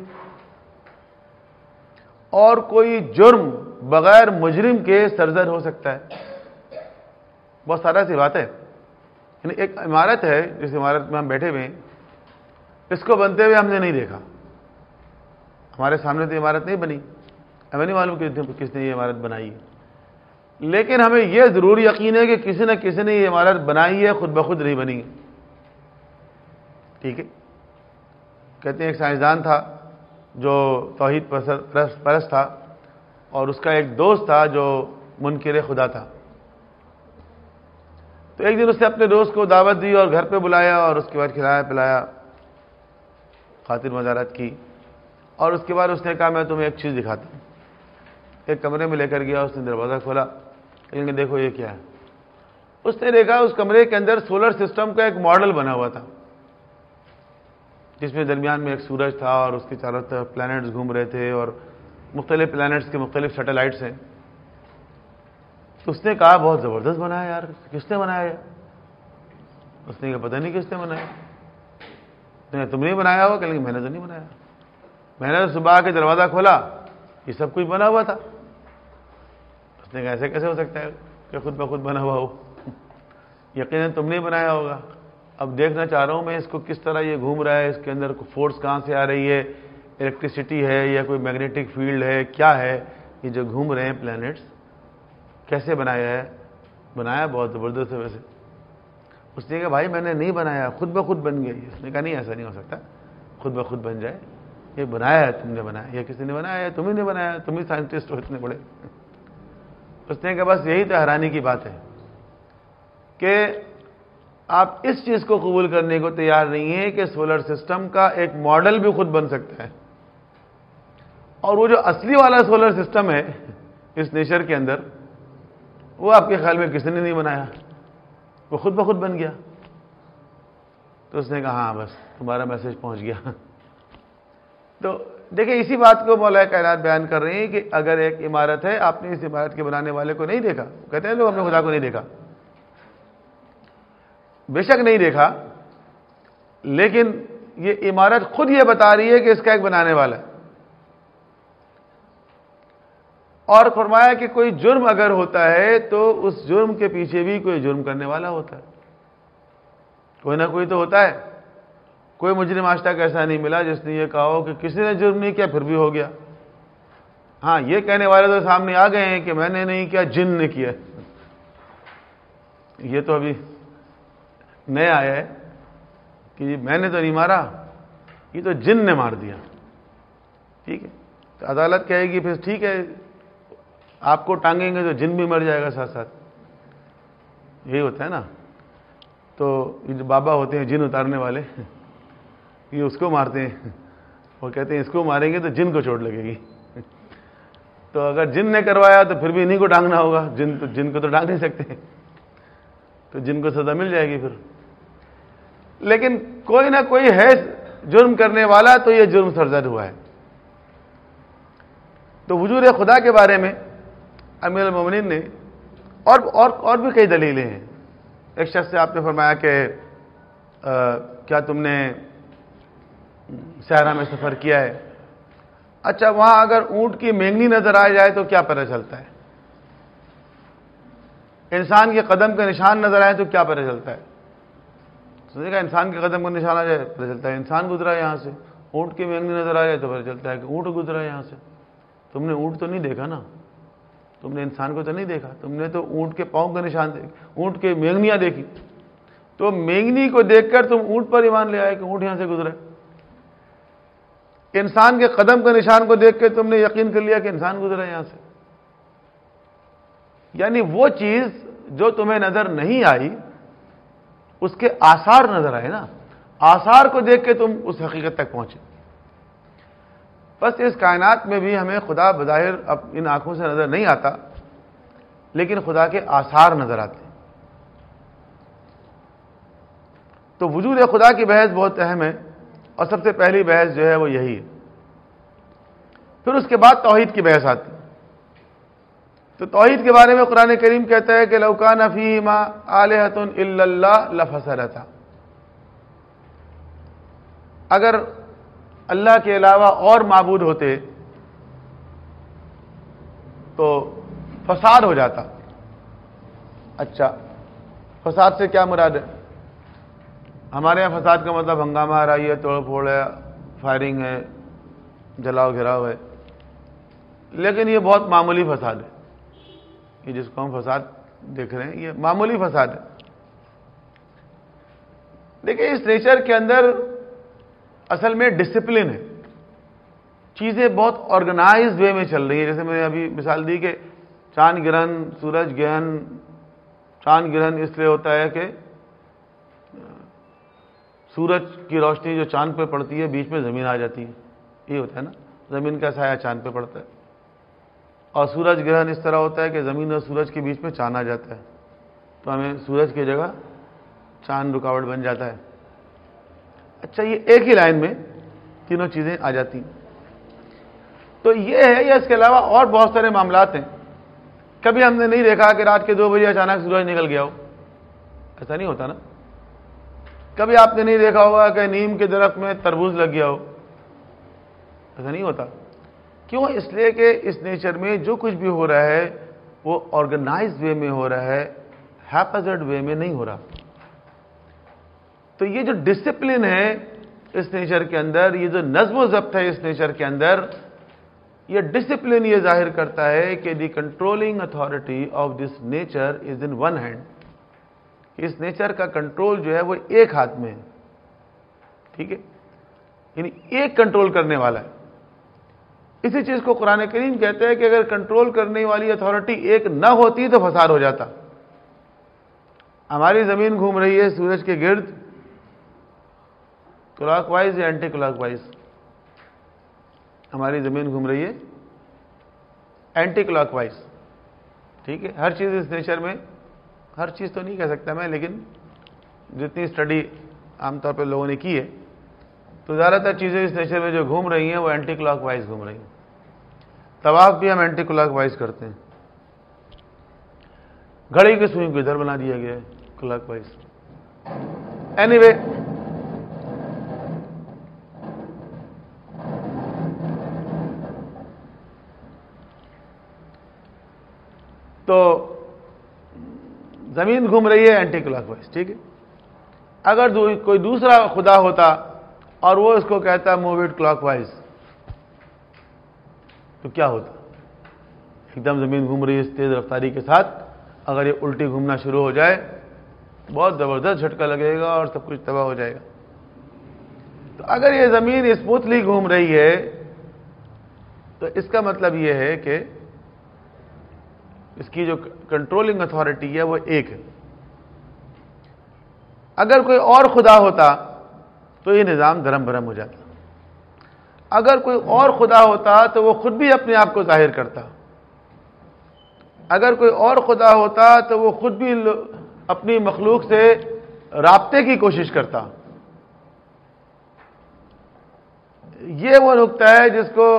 اور کوئی جرم بغیر مجرم کے سرزد ہو سکتا ہے؟ بہت سارا سی بات ہے۔ یعنی ایک عمارت ہے، جس عمارت میں ہم بیٹھے ہوئے ہیں، اس کو بنتے ہوئے ہم نے نہیں دیکھا، ہمارے سامنے تو عمارت نہیں بنی، ہمیں نہیں معلوم کہ کس نے یہ عمارت بنائی ہے، لیکن ہمیں یہ ضرور یقین ہے کہ کسی نہ کسی نے یہ عمارت بنائی ہے، خود بخود نہیں بنی ہے۔ ٹھیک ہے؟ کہتے ہیں ایک سائنسدان تھا جو توحید پرست تھا، اور اس کا ایک دوست تھا جو منکر خدا تھا۔ تو ایک دن اس نے اپنے دوست کو دعوت دی اور گھر پہ بلایا، اور اس کے بعد کھلایا پلایا، خاطر مزارت کی، اور اس کے بعد اس نے کہا میں تمہیں ایک چیز دکھاتا ہوں۔ ایک کمرے میں لے کر گیا، اس نے دروازہ کھولا، لیکن دیکھو یہ کیا ہے۔ اس نے دیکھا اس کمرے کے اندر سولر سسٹم کا ایک ماڈل بنا ہوا تھا، جس میں درمیان میں ایک سورج تھا، اور اس کے چاروں طرف پلانٹس گھوم رہے تھے، اور مختلف پلانٹس کے مختلف سیٹلائٹس ہیں۔ تو اس نے کہا بہت زبردست بنایا یار، کس نے بنایا؟ اس نے کہا پتہ نہیں کس نے بنایا۔ نہیں تم نے بنایا ہوا؟ کہ میں نے تو نہیں بنایا، میں نے تو صبح کے دروازہ کھولا، یہ سب کچھ بنا ہوا تھا۔ اس نے کہا ایسے کیسے ہو سکتا ہے کہ خود بخود بنا ہوا ہو؟ یقیناً تم نے بنایا ہوگا۔ اب دیکھنا چاہ رہا ہوں میں اس کو کس طرح یہ گھوم رہا ہے، اس کے اندر فورس کہاں سے آ رہی ہے، الیکٹریسٹی ہے یا کوئی میگنیٹک فیلڈ ہے، کیا ہے یہ جو گھوم رہے ہیں پلانٹس، کیسے بنایا ہے؟ بنایا بہت زبردست ہے ویسے۔ اس نے کہا بھائی میں نے نہیں بنایا، خود بخود بن گئی۔ اس نے کہا نہیں ایسا نہیں ہو سکتا، خود بخود بن جائے، یہ بنایا ہے، تم نے بنایا، یہ کسی نے بنایا ہے؟ تم ہی نے بنایا، تم ہی سائنٹسٹ ہو اتنے بڑے۔ اس نے کہا بس یہی تو حیرانی کی بات ہے کہ آپ اس چیز کو قبول کرنے کو تیار نہیں ہیں کہ سولر سسٹم کا ایک ماڈل بھی خود بن سکتا ہے، اور وہ جو اصلی والا سولر سسٹم ہے اس نیچر کے اندر، وہ آپ کے خیال میں کسی نے نہیں بنایا، وہ خود بخود بن گیا۔ تو اس نے کہا ہاں بس تمہارا میسج پہنچ گیا۔ تو دیکھیں اسی بات کو مولا کائنات بیان کر رہے ہیں کہ اگر ایک عمارت ہے، آپ نے اس عمارت کے بنانے والے کو نہیں دیکھا، کہتے ہیں لوگ ہم نے خدا کو نہیں دیکھا، بے شک نہیں دیکھا، لیکن یہ عمارت خود یہ بتا رہی ہے کہ اس کا ایک بنانے والا ہے۔ اور فرمایا کہ کوئی جرم اگر ہوتا ہے تو اس جرم کے پیچھے بھی کوئی جرم کرنے والا ہوتا ہے، کوئی نہ کوئی تو ہوتا ہے۔ کوئی مجرم آج تک ایسا نہیں ملا جس نے یہ کہا ہو کہ کسی نے جرم نہیں کیا پھر بھی ہو گیا۔ ہاں یہ کہنے والے تو سامنے آ گئے ہیں کہ میں نے نہیں کیا، جن نے کیا۔ یہ تو ابھی نیا آیا ہے کہ میں نے تو نہیں مارا، یہ تو جن نے مار دیا۔ ٹھیک ہے، تو عدالت کہے گی پھر ٹھیک ہے آپ کو ٹانگیں گے تو جن بھی مر جائے گا ساتھ ساتھ۔ یہی ہوتا ہے نا۔ تو یہ جو بابا ہوتے ہیں جن اتارنے والے، یہ اس کو مارتے ہیں، وہ کہتے ہیں اس کو ماریں گے تو جن کو چوٹ لگے گی۔ تو اگر جن نے کروایا تو پھر بھی انہیں کو ٹانگنا ہوگا، جن تو جن کو تو ٹانگ نہیں سکتے، تو جن کو سزا مل جائے گی پھر۔ لیکن کوئی نہ کوئی ہے جرم کرنے والا، تو یہ جرم سرزد ہوا ہے۔ تو وجود خدا کے بارے میں امیر المومنین نے اور اور اور بھی کئی دلیلیں ہیں۔ ایک شخص سے آپ نے فرمایا کہ کیا تم نے صحرا میں سفر کیا ہے؟ اچھا وہاں اگر اونٹ کی مینگنی نظر آ جائے تو کیا پتہ چلتا ہے؟ انسان کے قدم کا نشان نظر آئے تو کیا پتہ چلتا ہے؟ سمجھے گا، انسان کے قدم کا نشان آ جائے پتہ چلتا ہے انسان گزرا ہے یہاں سے. اونٹ کی مینگنی نظر آ جائے تو پتہ چلتا ہے کہ اونٹ گزرا ہے یہاں سے. تم نے اونٹ تو نہیں دیکھا نا، تم نے انسان کو تو نہیں دیکھا، تم نے تو اونٹ کے پاؤں کا نشان دیکھا، اونٹ کے مینگنیاں دیکھی. تو مینگنی کو دیکھ کر تم اونٹ پر ایمان لے آئے کہ اونٹ یہاں سے گزرا ہے. انسان کے قدم کے نشان کو دیکھ کے تم نے یقین کر لیا کہ انسان گزرا ہے یہاں سے. یعنی وہ چیز جو تمہیں نظر نہیں آئی اس کے آثار نظر آئے نا، آثار کو دیکھ کے تم اس حقیقت تک پہنچے. بس اس کائنات میں بھی ہمیں خدا بظاہر اب ان آنکھوں سے نظر نہیں آتا، لیکن خدا کے آثار نظر آتے ہیں. تو وجود خدا کی بحث بہت اہم ہے، اور سب سے پہلی بحث جو ہے وہ یہی ہے. پھر اس کے بعد توحید کی بحث آتی ہے. تو توحید کے بارے میں قرآن کریم کہتا ہے کہ لو کان فیہما آلہۃ الا اللہ لفسدتا، اگر اللہ کے علاوہ اور معبود ہوتے تو فساد ہو جاتا. اچھا، فساد سے کیا مراد ہے؟ ہمارے یہاں فساد کا مطلب ہنگامہ آرائی ہے، توڑ پھوڑ ہے، فائرنگ ہے، جلاؤ گھراؤ ہے. لیکن یہ بہت معمولی فساد ہے. یہ جس کو ہم فساد دیکھ رہے ہیں یہ معمولی فساد ہے. دیکھیں، اس نیچر کے اندر اصل میں ڈسپلن ہے. چیزیں بہت آرگنائزڈ وے میں چل رہی ہیں. جیسے میں نے ابھی مثال دی کہ چاند گرہن، سورج گرہن. چاند گرہن اس لیے ہوتا ہے کہ سورج کی روشنی جو چاند پہ پڑتی ہے بیچ میں زمین آ جاتی ہے، یہ ہوتا ہے نا، زمین کا سایہ چاند پہ پڑتا ہے. اور سورج گرہن اس طرح ہوتا ہے کہ زمین اور سورج کے بیچ میں چاند آ جاتا ہے، تو ہمیں سورج کی جگہ چاند رکاوٹ بن جاتا ہے. اچھا، یہ ایک ہی لائن میں تینوں چیزیں آ جاتی ہیں. تو یہ ہے، یا اس کے علاوہ اور بہت سارے معاملات ہیں. کبھی ہم نے نہیں دیکھا کہ رات کے دو بجے اچانک سورج نکل گیا ہو، ایسا نہیں ہوتا نا. کبھی آپ نے نہیں دیکھا ہوگا کہ نیم کے درخت میں تربوز لگ گیا ہو، ایسا نہیں ہوتا. کیوں؟ اس لیے کہ اس نیچر میں جو کچھ بھی ہو رہا ہے وہ آرگنائز وے میں ہو رہا ہے، ہیپزرڈ وے میں نہیں ہو رہا. تو یہ جو ڈسپلن ہے اس نیچر کے اندر، یہ جو نظم و ضبط ہے اس نیچر کے اندر، یہ ڈسپلن یہ ظاہر کرتا ہے کہ the controlling authority of this nature is in one hand. اس نیچر کا کنٹرول جو ہے وہ ایک ہاتھ میں ہے. ٹھیک ہے، یعنی ایک کنٹرول کرنے والا ہے. اسی چیز کو قرآن کریم کہتے ہیں کہ اگر کنٹرول کرنے والی اتھارٹی ایک نہ ہوتی تو فساد ہو جاتا. ہماری زمین گھوم رہی ہے سورج کے گرد، کلاک وائز یا اینٹی کلاک وائز؟ ہماری زمین گھوم رہی ہے اینٹی کلاک وائز. ٹھیک ہے، ہر چیز اس نیچر میں، ہر چیز تو نہیں کہہ سکتا میں، لیکن جتنی اسٹڈی عام طور پہ لوگوں نے کی ہے تو زیادہ تر چیزیں اس نیچر میں جو گھوم رہی ہیں وہ اینٹی کلاک وائز گھوم رہی ہیں. طواف بھی ہم اینٹی کلاک وائز کرتے ہیں. گھڑی کے سوئی کو ادھر بنا دیا گیا ہے کلاک وائز. اینی وے، تو زمین گھوم رہی ہے اینٹی کلاک وائز. ٹھیک ہے، اگر کوئی دوسرا خدا ہوتا اور وہ اس کو کہتا موو اٹ کلاک وائز تو کیا ہوتا؟ ایک دم زمین گھوم رہی ہے اس تیز رفتاری کے ساتھ، اگر یہ الٹی گھومنا شروع ہو جائے بہت زبردست جھٹکا لگے گا اور سب کچھ تباہ ہو جائے گا. تو اگر یہ زمین اسموتھلی گھوم رہی ہے تو اس کا مطلب یہ ہے کہ اس کی جو کنٹرولنگ اتھارٹی ہے وہ ایک ہے. اگر کوئی اور خدا ہوتا تو یہ نظام درم برم ہو جاتا. اگر کوئی اور خدا ہوتا تو وہ خود بھی اپنے آپ کو ظاہر کرتا. اگر کوئی اور خدا ہوتا تو وہ خود بھی اپنی مخلوق سے رابطے کی کوشش کرتا. یہ وہ نقطہ ہے جس کو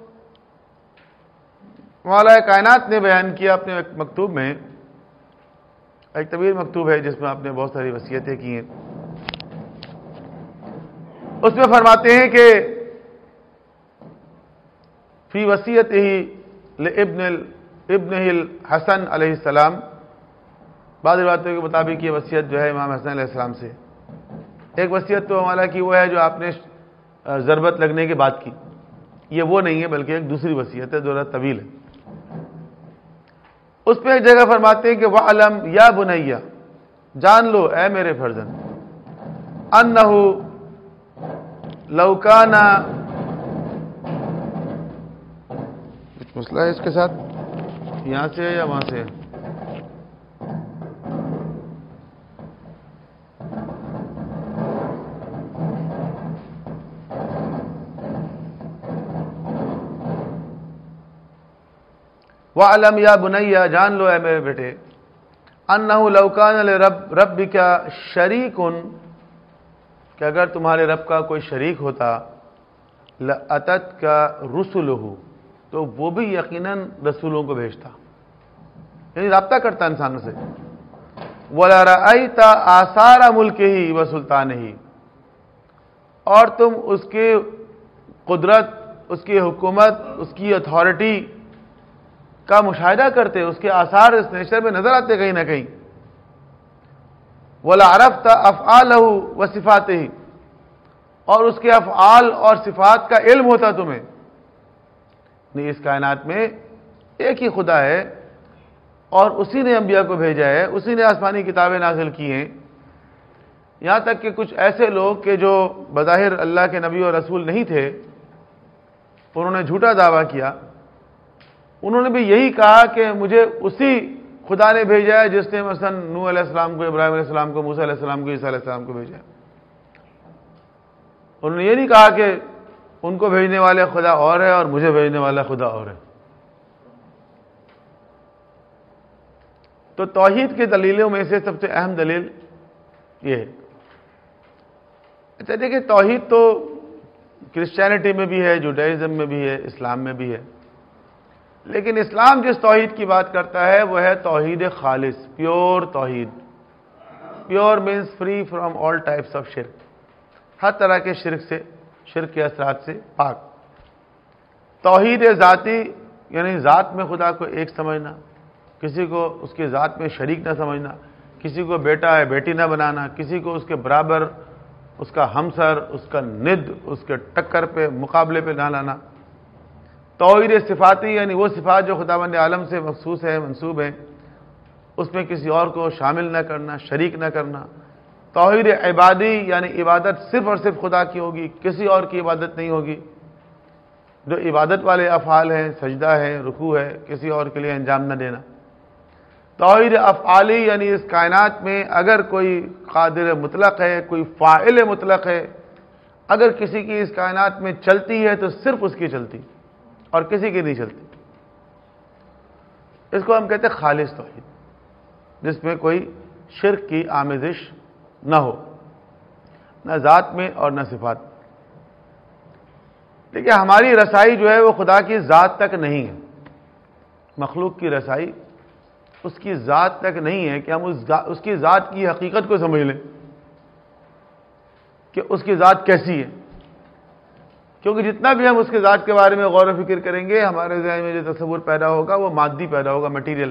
مولا کائنات نے بیان کیا اپنے ایک مکتوب میں. ایک طویل مکتوب ہے جس میں آپ نے بہت ساری وصیتیں کی ہیں. اس میں فرماتے ہیں کہ فی وصیتہ لابن ابنہ الحسن علیہ السلام بعض روایتوں کے مطابق یہ وصیت جو ہے امام حسن علیہ السلام سے، ایک وصیت تو ہمارا کی وہ ہے جو آپ نے ضربت لگنے کے بعد کی، یہ وہ نہیں ہے بلکہ ایک دوسری وصیت ہے، ذرا طویل ہے۔ اس پہ ایک جگہ فرماتے ہیں کہ وَعْلَمْ یا بُنَيَّ، جان لو اے میرے فرزند، أَنَّهُ لَوْ كَانَ، کچھ مسئلہ ہے اس کے ساتھ، یہاں سے ہے یا وہاں سے ہے؟ وَعْلَمْ یا بُنَيَّ، جان لو اے میرے بیٹے، أَنَّهُ لَوْ كَانَ لِرَبِّ رَبِّكَ شَرِيكٌ، کہ اگر تمہارے رب کا کوئی شریک ہوتا، لَأَتَتْكَ رُسُلُهُ، تو وہ بھی یقیناً رسولوں کو بھیجتا، یعنی رابطہ کرتا انسانوں سے۔ وَلَرَأَيْتَ آثَارَ مُلْكِهِ وَسُلْطَانِهِ، اور تم اس کی قدرت، اس کی حکومت، اس کی اتھارٹی کا مشاہدہ کرتے، اس کے آثار اس نیچر میں نظر آتے کہیں نہ کہیں۔ وَلَعَرَفْتَ أَفْعَالَهُ وَصِفَاتِهِ، اور اس کے افعال اور صفات کا علم ہوتا تمہیں۔ نہیں، اس کائنات میں ایک ہی خدا ہے اور اسی نے انبیاء کو بھیجا ہے، اسی نے آسمانی کتابیں نازل کی ہیں، یہاں تک کہ کچھ ایسے لوگ کہ جو بظاہر اللہ کے نبی اور رسول نہیں تھے، انہوں نے جھوٹا دعویٰ کیا، انہوں نے بھی یہی کہا کہ مجھے اسی خدا نے بھیجا ہے جس نے مثلا نوح علیہ السلام کو، ابراہیم علیہ السلام کو، موسیٰ علیہ السلام کو، عیسیٰ علیہ السلام کو بھیجا ہے۔ انہوں نے یہ نہیں کہا کہ ان کو بھیجنے والے خدا اور ہے اور مجھے بھیجنے والا خدا اور ہے۔ تو توحید کی دلیلوں میں سے سب سے اہم دلیل یہ ہے۔ اچھا دیکھیں، توحید تو کرسچینٹی میں بھی ہے، جوڈائزم میں بھی ہے، اسلام میں بھی ہے، لیکن اسلام جس توحید کی بات کرتا ہے وہ ہے توحید خالص، پیور توحید۔ Pure means free from all types of شرک، ہر طرح کے شرک سے، شرک کے اثرات سے پاک۔ توحید ذاتی یعنی ذات میں خدا کو ایک سمجھنا، کسی کو اس کی ذات میں شریک نہ سمجھنا، کسی کو بیٹا ہے بیٹی نہ بنانا، کسی کو اس کے برابر، اس کا ہمسر، اس کا ند، اس کے ٹکر پہ، مقابلے پہ نہ لانا۔ توحید صفاتی یعنی وہ صفات جو خداوند عالم سے مخصوص ہے، منسوب ہیں، اس میں کسی اور کو شامل نہ کرنا، شریک نہ کرنا۔ توحید عبادی یعنی عبادت صرف اور صرف خدا کی ہوگی، کسی اور کی عبادت نہیں ہوگی۔ جو عبادت والے افعال ہیں، سجدہ ہے، رکوع ہے، کسی اور کے لیے انجام نہ دینا۔ توحید افعالی یعنی اس کائنات میں اگر کوئی قادر مطلق ہے، کوئی فاعل مطلق ہے، اگر کسی کی اس کائنات میں چلتی ہے تو صرف اس کی چلتی اور کسی کی نہیں چلتی۔ اس کو ہم کہتے ہیں خالص توحید، جس میں کوئی شرک کی آمیزش نہ ہو، نہ ذات میں اور نہ صفات میں۔ دیکھیے، ہماری رسائی جو ہے وہ خدا کی ذات تک نہیں ہے۔ مخلوق کی رسائی اس کی ذات تک نہیں ہے کہ ہم اس اس کی ذات کی حقیقت کو سمجھ لیں کہ اس کی ذات کیسی ہے، کیونکہ جتنا بھی ہم اس کے ذات کے بارے میں غور و فکر کریں گے، ہمارے ذہن میں جو تصور پیدا ہوگا وہ مادی پیدا ہوگا، مٹیریل۔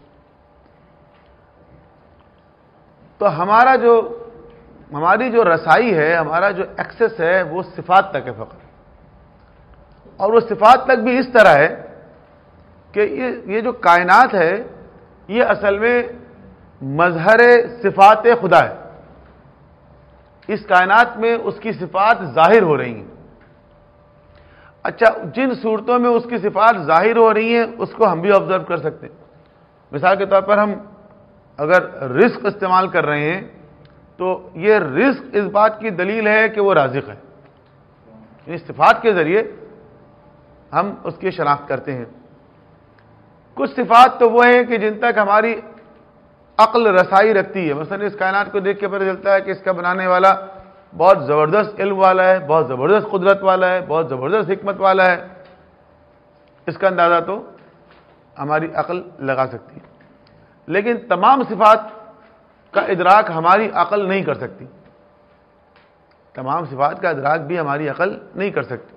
تو ہمارا جو ہماری جو رسائی ہے، ہمارا جو ایکسس ہے، وہ صفات تک ہے فقط، اور وہ صفات تک بھی اس طرح ہے کہ یہ جو کائنات ہے یہ اصل میں مظہر صفات خدا ہے۔ اس کائنات میں اس کی صفات ظاہر ہو رہی ہیں۔ اچھا، جن صورتوں میں اس کی صفات ظاہر ہو رہی ہیں اس کو ہم بھی آبزرو کر سکتے ہیں۔ مثال کے طور پر ہم اگر رزق استعمال کر رہے ہیں تو یہ رزق اس بات کی دلیل ہے کہ وہ رازق ہے، اس صفات کے ذریعے ہم اس کی شناخت کرتے ہیں۔ کچھ صفات تو وہ ہیں کہ جن تک ہماری عقل رسائی رکھتی ہے۔ مثلا اس کائنات کو دیکھ کے پتہ چلتا ہے کہ اس کا بنانے والا بہت زبردست علم والا ہے، بہت زبردست قدرت والا ہے، بہت زبردست حکمت والا ہے۔ اس کا اندازہ تو ہماری عقل لگا سکتی ہے، لیکن تمام صفات کا ادراک ہماری عقل نہیں کر سکتی۔ تمام صفات کا ادراک بھی ہماری عقل نہیں کر سکتی۔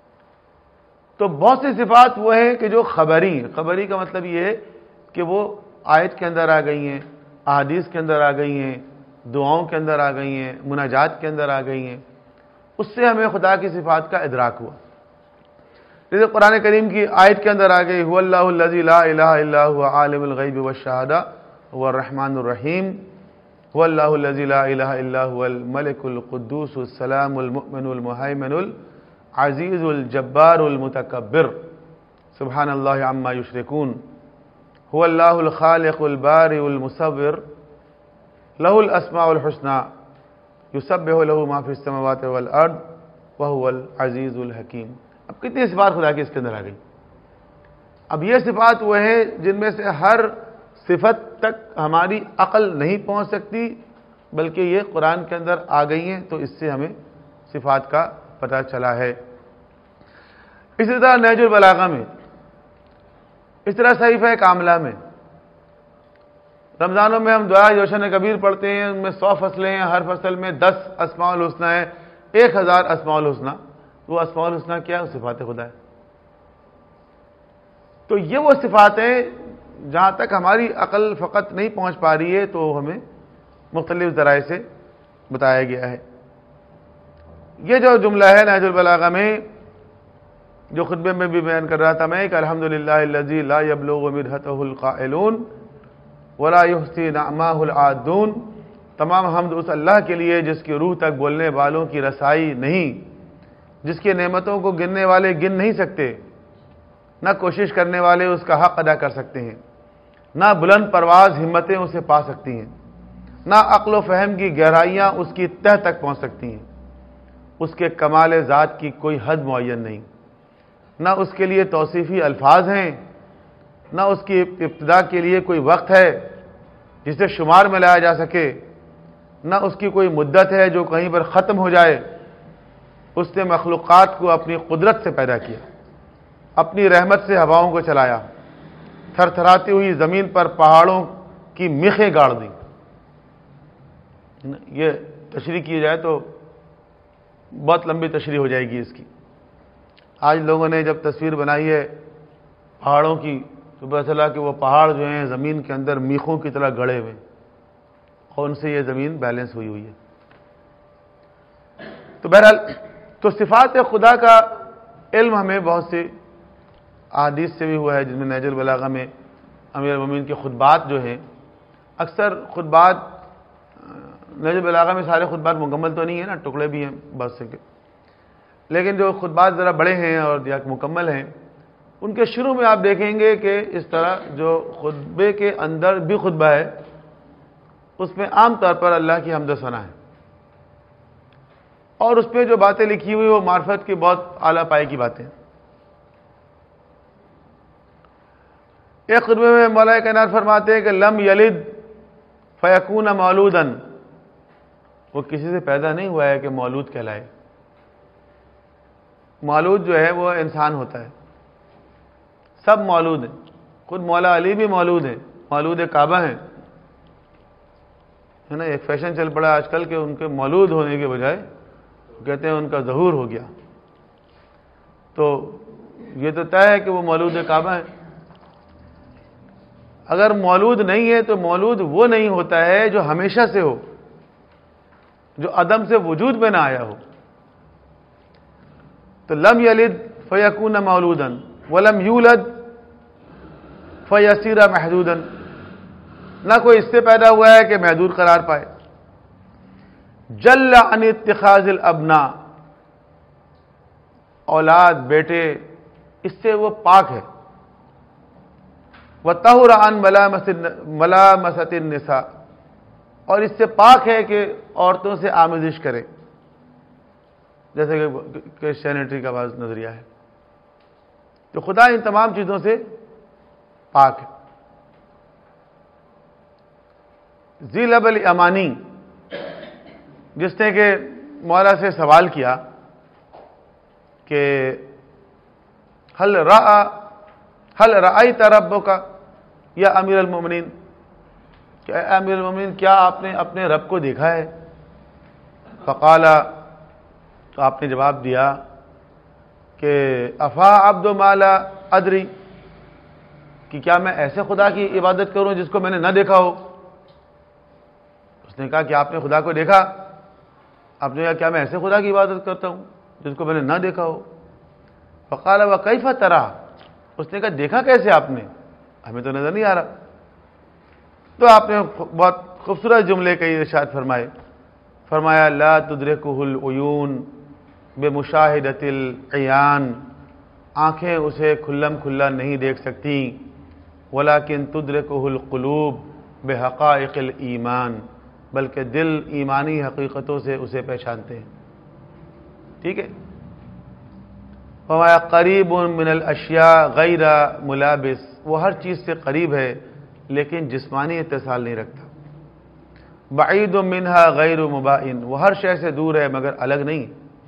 تو بہت سی صفات وہ ہیں کہ جو خبری ہیں۔ خبری کا مطلب یہ ہے کہ وہ آیت کے اندر آ گئی ہیں، احادیث کے اندر آ گئی ہیں، دعاؤں کے اندر آ گئی ہیں، مناجات کے اندر آ گئی ہیں، اس سے ہمیں خدا کی صفات کا ادراک ہوا۔ جیسے قرآن کریم کی آیت کے اندر آ گئی هو اللہ الذی لا الہ الا هو عالم الغیب والشہادہ هو الرحمن الرحیم، هو اللہ الذی لا الہ الا هو الملک القدوس السلام المؤمن المہیمن العزیز الجبار المتکبر سبحان اللہ عما یشرکون، هو اللہ الخالق البارئ المصور لہ الاسماء الحسنى یسبح لہ ما فی السماوات والارض وهو العزیز الحکیم۔ اب کتنی صفات خدا کی اس کے اندر آ گئی۔ اب یہ صفات وہ ہیں جن میں سے ہر صفت تک ہماری عقل نہیں پہنچ سکتی، بلکہ یہ قرآن کے اندر آ گئی ہیں، تو اس سے ہمیں صفات کا پتہ چلا ہے۔ اسی طرح نہج البلاغہ میں، اس طرح صحیفہ کاملہ میں، رمضانوں میں ہم دعا جوشن کبیر پڑھتے ہیں، ان میں سو فصلیں ہیں، ہر فصل میں دس اسماء الحسنی ہیں، ایک ہزار اسماء الحسنی۔ وہ اسماء الحسنی کیا ہے؟ صفات خدا ہے۔ تو یہ وہ صفات ہیں جہاں تک ہماری عقل فقط نہیں پہنچ پا رہی ہے، تو ہمیں مختلف ذرائع سے بتایا گیا ہے۔ یہ جو جملہ ہے نہج البلاغہ میں، جو خطبے میں بھی بیان کر رہا تھا میں کہ الحمدللہ الذی لا یبلغ مدحتہ القائلون ولا یحصی نعماہ العادون، تمام حمد اس اللہ کے لیے جس کی روح تک بولنے والوں کی رسائی نہیں، جس کی نعمتوں کو گننے والے گن نہیں سکتے، نہ کوشش کرنے والے اس کا حق ادا کر سکتے ہیں، نہ بلند پرواز ہمتیں اسے پا سکتی ہیں، نہ عقل و فہم کی گہرائیاں اس کی تہ تک پہنچ سکتی ہیں، اس کے کمال ذات کی کوئی حد معین نہیں، نہ اس کے لیے توصیفی الفاظ ہیں، نہ اس کی ابتدا کے لیے کوئی وقت ہے جسے شمار میں لایا جا سکے، نہ اس کی کوئی مدت ہے جو کہیں پر ختم ہو جائے۔ اس نے مخلوقات کو اپنی قدرت سے پیدا کیا، اپنی رحمت سے ہواؤں کو چلایا، تھر تھراتی ہوئی زمین پر پہاڑوں کی میخیں گاڑ دیں۔ یہ تشریح کی جائے تو بہت لمبی تشریح ہو جائے گی اس کی۔ آج لوگوں نے جب تصویر بنائی ہے پہاڑوں کی، تو پتہ چلا کہ وہ پہاڑ جو ہیں زمین کے اندر میخوں کی طرح گڑے ہوئے، اور ان سے یہ زمین بیلنس ہوئی ہوئی ہے۔ تو بہرحال تو صفات خدا کا علم ہمیں بہت سی احادیث سے بھی ہوا ہے، جن میں نہج البلاغہ میں امیر المومنین کے خطبات جو ہیں، اکثر خطبات نہج البلاغہ میں سارے خطبات مکمل تو نہیں ہیں نا، ٹکڑے بھی ہیں بہت سے کے، لیکن جو خطبات ذرا بڑے ہیں اور یا مکمل ہیں، ان کے شروع میں آپ دیکھیں گے کہ اس طرح جو خطبے کے اندر بھی خطبہ ہے، اس میں عام طور پر اللہ کی حمد و ثنا ہے، اور اس پہ جو باتیں لکھی ہوئی وہ معرفت کی بہت اعلیٰ پائے کی باتیں۔ ایک خطبے میں مولا کائنات فرماتے ہیں کہ لم یلد فیکون مولودا، وہ کسی سے پیدا نہیں ہوا ہے کہ مولود کہلائے۔ مولود جو ہے وہ انسان ہوتا ہے، سب مولود ہیں، خود مولا علی بھی مولود ہیں، مولود کعبہ ہیں، ہے نا۔ ایک فیشن چل پڑا آج کل کہ ان کے مولود ہونے کے بجائے کہتے ہیں ان کا ظہور ہو گیا، تو یہ تو طے ہے کہ وہ مولود کعبہ ہیں۔ اگر مولود نہیں ہے تو مولود وہ نہیں ہوتا ہے جو ہمیشہ سے ہو، جو عدم سے وجود میں نہ آیا ہو۔ تو لم یلد فیکون مولودا ولم یولد فیصیر محدودا، نہ کوئی اس سے پیدا ہوا ہے کہ محدود قرار پائے۔ جل عن اتخاذ الابناء، اولاد بیٹے اس سے وہ پاک ہے۔ وطہر عن ملامست النساء، اور اس سے پاک ہے کہ عورتوں سے آمیزش کرے، جیسے کہ کرسچینٹی کا بعض نظریہ ہے۔ تو خدا ان تمام چیزوں سے پاک ہے۔ ذیل ابل امانی، جس نے کہ مولا سے سوال کیا کہ حل رأى حل رأیت ربک یا امیر المومنین، کہ اے امیر المومنین کیا آپ نے اپنے رب کو دیکھا ہے؟ فقال، تو آپ نے جواب دیا کہ افا عبد ما لا ادری، کہ کیا میں ایسے خدا کی عبادت کروں جس کو میں نے نہ دیکھا ہو؟ اس نے کہا کہ آپ نے خدا کو دیکھا؟ آپ نے کہا کیا میں ایسے خدا کی عبادت کرتا ہوں جس کو میں نے نہ دیکھا ہو؟ فقال وکیف ترا، اس نے کہا دیکھا کیسے آپ نے؟ ہمیں تو نظر نہیں آ رہا۔ تو آپ نے بہت خوبصورت جملے کئی ارشاد فرمائے، فرمایا لا تدرکہ العیون بمشاہدۃ العیان، آنکھیں اسے کھلم کھلا نہیں دیکھ سکتی، ولیکن تدرکہ القلوب بحقائق الایمان، بلکہ دل ایمانی حقیقتوں سے اسے پہچانتے ہیں۔ ٹھیک ہے، فرمایا قریب من الاشیاء غیر ملابس، وہ ہر چیز سے قریب ہے لیکن جسمانی اتصال نہیں رکھتا۔ بعید منہا غیر مبائن، وہ ہر شے سے دور ہے مگر الگ نہیں۔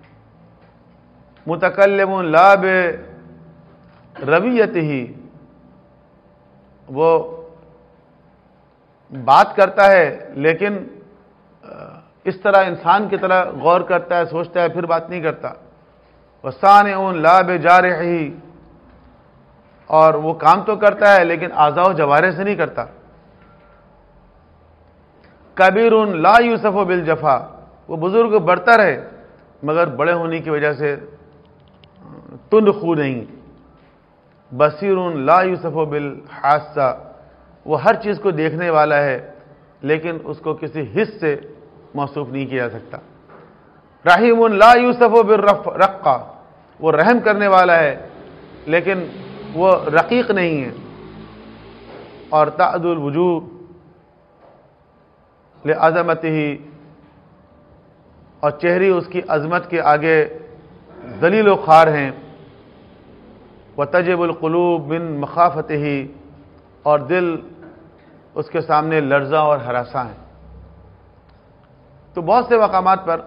متکلم لا برویتہ، وہ بات کرتا ہے لیکن اس طرح انسان کی طرح غور کرتا ہے، سوچتا ہے، پھر بات نہیں کرتا۔ وصانع لا بجارحہ، اور وہ کام تو کرتا ہے لیکن اعضاء و جوارح سے نہیں کرتا۔ کبیر لا یوسف بالجفا، وہ بزرگ برتر ہے مگر بڑے ہونے کی وجہ سے تند خو نہیں۔ بصیر لا یوسف بالحاسہ، وہ ہر چیز کو دیکھنے والا ہے لیکن اس کو کسی حس سے موصوف نہیں کیا جا سکتا۔ رحیم لا یوسف بالرقہ، وہ رحم کرنے والا ہے لیکن وہ رقیق نہیں ہے۔ اور تعد الوجوہ لعظمتہ، اور چہرے اس کی عظمت کے آگے ذلیل و خوار ہیں۔ وتجب القلوب من مخافتہ، اور دل اس کے سامنے لرزاں اور ہراساں ہیں۔ تو بہت سے مقامات پر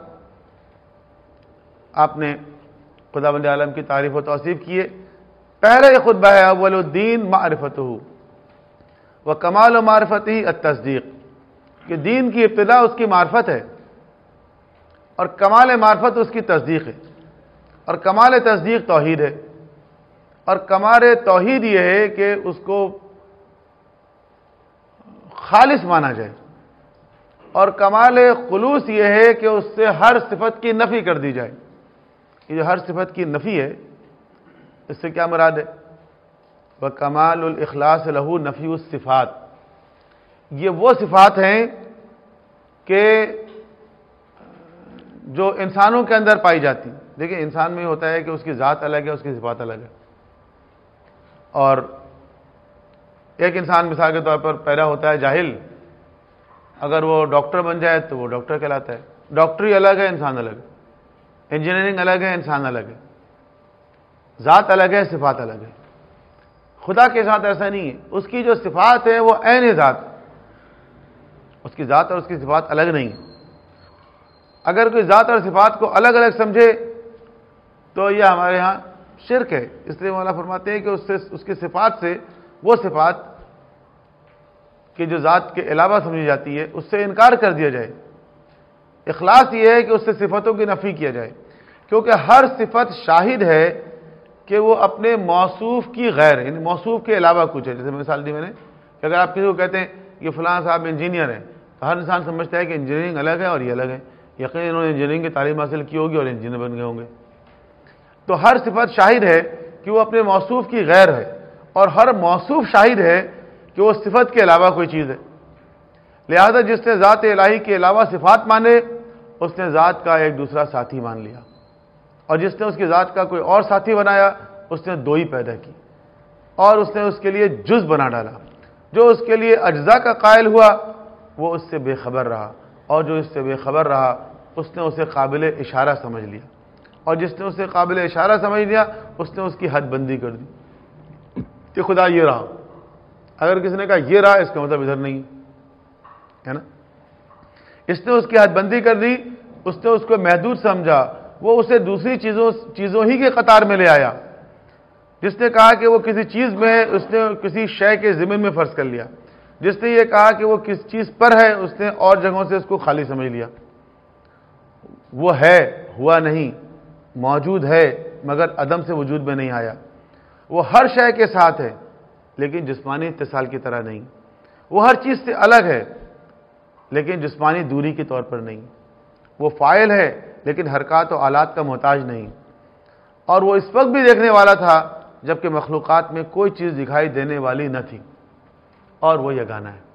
آپ نے خداوند عالم کی تعریف و توصیف کیے۔ پہلا یہ خطبہ ہے اول الدین معرفتہ وکمال معرفتہ التصدیق، کہ دین کی ابتدا اس کی معرفت ہے اور کمال معرفت اس کی تصدیق ہے، اور کمال تصدیق توحید ہے، اور کمال توحید یہ ہے کہ اس کو خالص مانا جائے، اور کمال خلوص یہ ہے کہ اس سے ہر صفت کی نفی کر دی جائے۔ یہ جو ہر صفت کی نفی ہے اس سے کیا مراد ہے؟ وَكَمَالُ الْإِخْلَاصِ لَهُ نَفْيُ الصِّفَات، یہ وہ صفات ہیں کہ جو انسانوں کے اندر پائی جاتی۔ دیکھیں انسان میں ہوتا ہے کہ اس کی ذات الگ ہے، اس کی صفات الگ ہے، اور ایک انسان مثال کے طور پر پیدا ہوتا ہے جاہل، اگر وہ ڈاکٹر بن جائے تو وہ ڈاکٹر کہلاتا ہے۔ ڈاکٹری الگ ہے، انسان الگ ہے، انجینئرنگ الگ ہے، انسان الگ ہے، ذات الگ ہے، صفات الگ ہے۔ خدا کے ساتھ ایسا نہیں ہے، اس کی جو صفات ہے وہ عین ذات، اس کی ذات اور اس کی صفات الگ نہیں۔ اگر کوئی ذات اور صفات کو الگ الگ سمجھے تو یہ ہمارے ہاں شرک ہے۔ اس لیے مولا فرماتے ہیں کہ اس سے اس کی صفات سے وہ صفات کہ جو ذات کے علاوہ سمجھی جاتی ہے اس سے انکار کر دیا جائے۔ اخلاص یہ ہے کہ اس سے صفتوں کی نفی کیا جائے، کیونکہ ہر صفت شاہد ہے کہ وہ اپنے موصوف کی غیر، یعنی موصوف کے علاوہ کچھ ہے۔ جیسے مثال دی میں نے کہ اگر آپ کسی کو کہتے ہیں کہ فلاں صاحب انجینئر ہیں تو ہر انسان سمجھتا ہے کہ انجینئرنگ الگ ہے اور یہ الگ ہے، یقیناً انہوں نے انجینئرنگ کی تعلیم حاصل کی ہوگی اور انجینئر بن گئے ہوں گے۔ تو ہر صفت شاہد ہے کہ وہ اپنے موصوف کی غیر ہے، اور ہر موصوف شاہد ہے کہ وہ صفت کے علاوہ کوئی چیز ہے۔ لہذا جس نے ذات الہی کے علاوہ صفات مانے اس نے ذات کا ایک دوسرا ساتھی مان لیا، اور جس نے اس کی ذات کا کوئی اور ساتھی بنایا اس نے دو ہی پیدا کی، اور اس نے اس کے لیے جز بنا ڈالا۔ جو اس کے لیے اجزاء کا قائل ہوا وہ اس سے بے خبر رہا، اور جو اس سے بے خبر رہا اس نے اسے قابل اشارہ سمجھ لیا، اور جس نے اسے قابل اشارہ سمجھ لیا اس نے اس کی حد بندی کر دی کہ خدا یہ رہا۔ اگر کسی نے کہا یہ رہا اس کا مطلب ادھر نہیں ہے نا، اس نے اس کی حد بندی کر دی، اس نے اس کو محدود سمجھا، وہ اسے دوسری چیزوں چیزوں ہی کے قطار میں لے آیا۔ جس نے کہا کہ وہ کسی چیز میں ہے اس نے کسی شے کے ضمن میں فرض کر لیا، جس نے یہ کہا کہ وہ کس چیز پر ہے اس نے اور جگہوں سے اس کو خالی سمجھ لیا۔ وہ ہے، ہوا نہیں، موجود ہے مگر عدم سے وجود میں نہیں آیا۔ وہ ہر شے کے ساتھ ہے لیکن جسمانی اتصال کی طرح نہیں. وہ ہر چیز سے الگ ہے لیکن جسمانی دوری کے طور پر نہیں. وہ فاعل ہے لیکن حرکات و آلات کا محتاج نہیں. اور وہ اس وقت بھی دیکھنے والا تھا جبکہ مخلوقات میں کوئی چیز دکھائی دینے والی نہ تھی، اور وہ یگانہ ہے.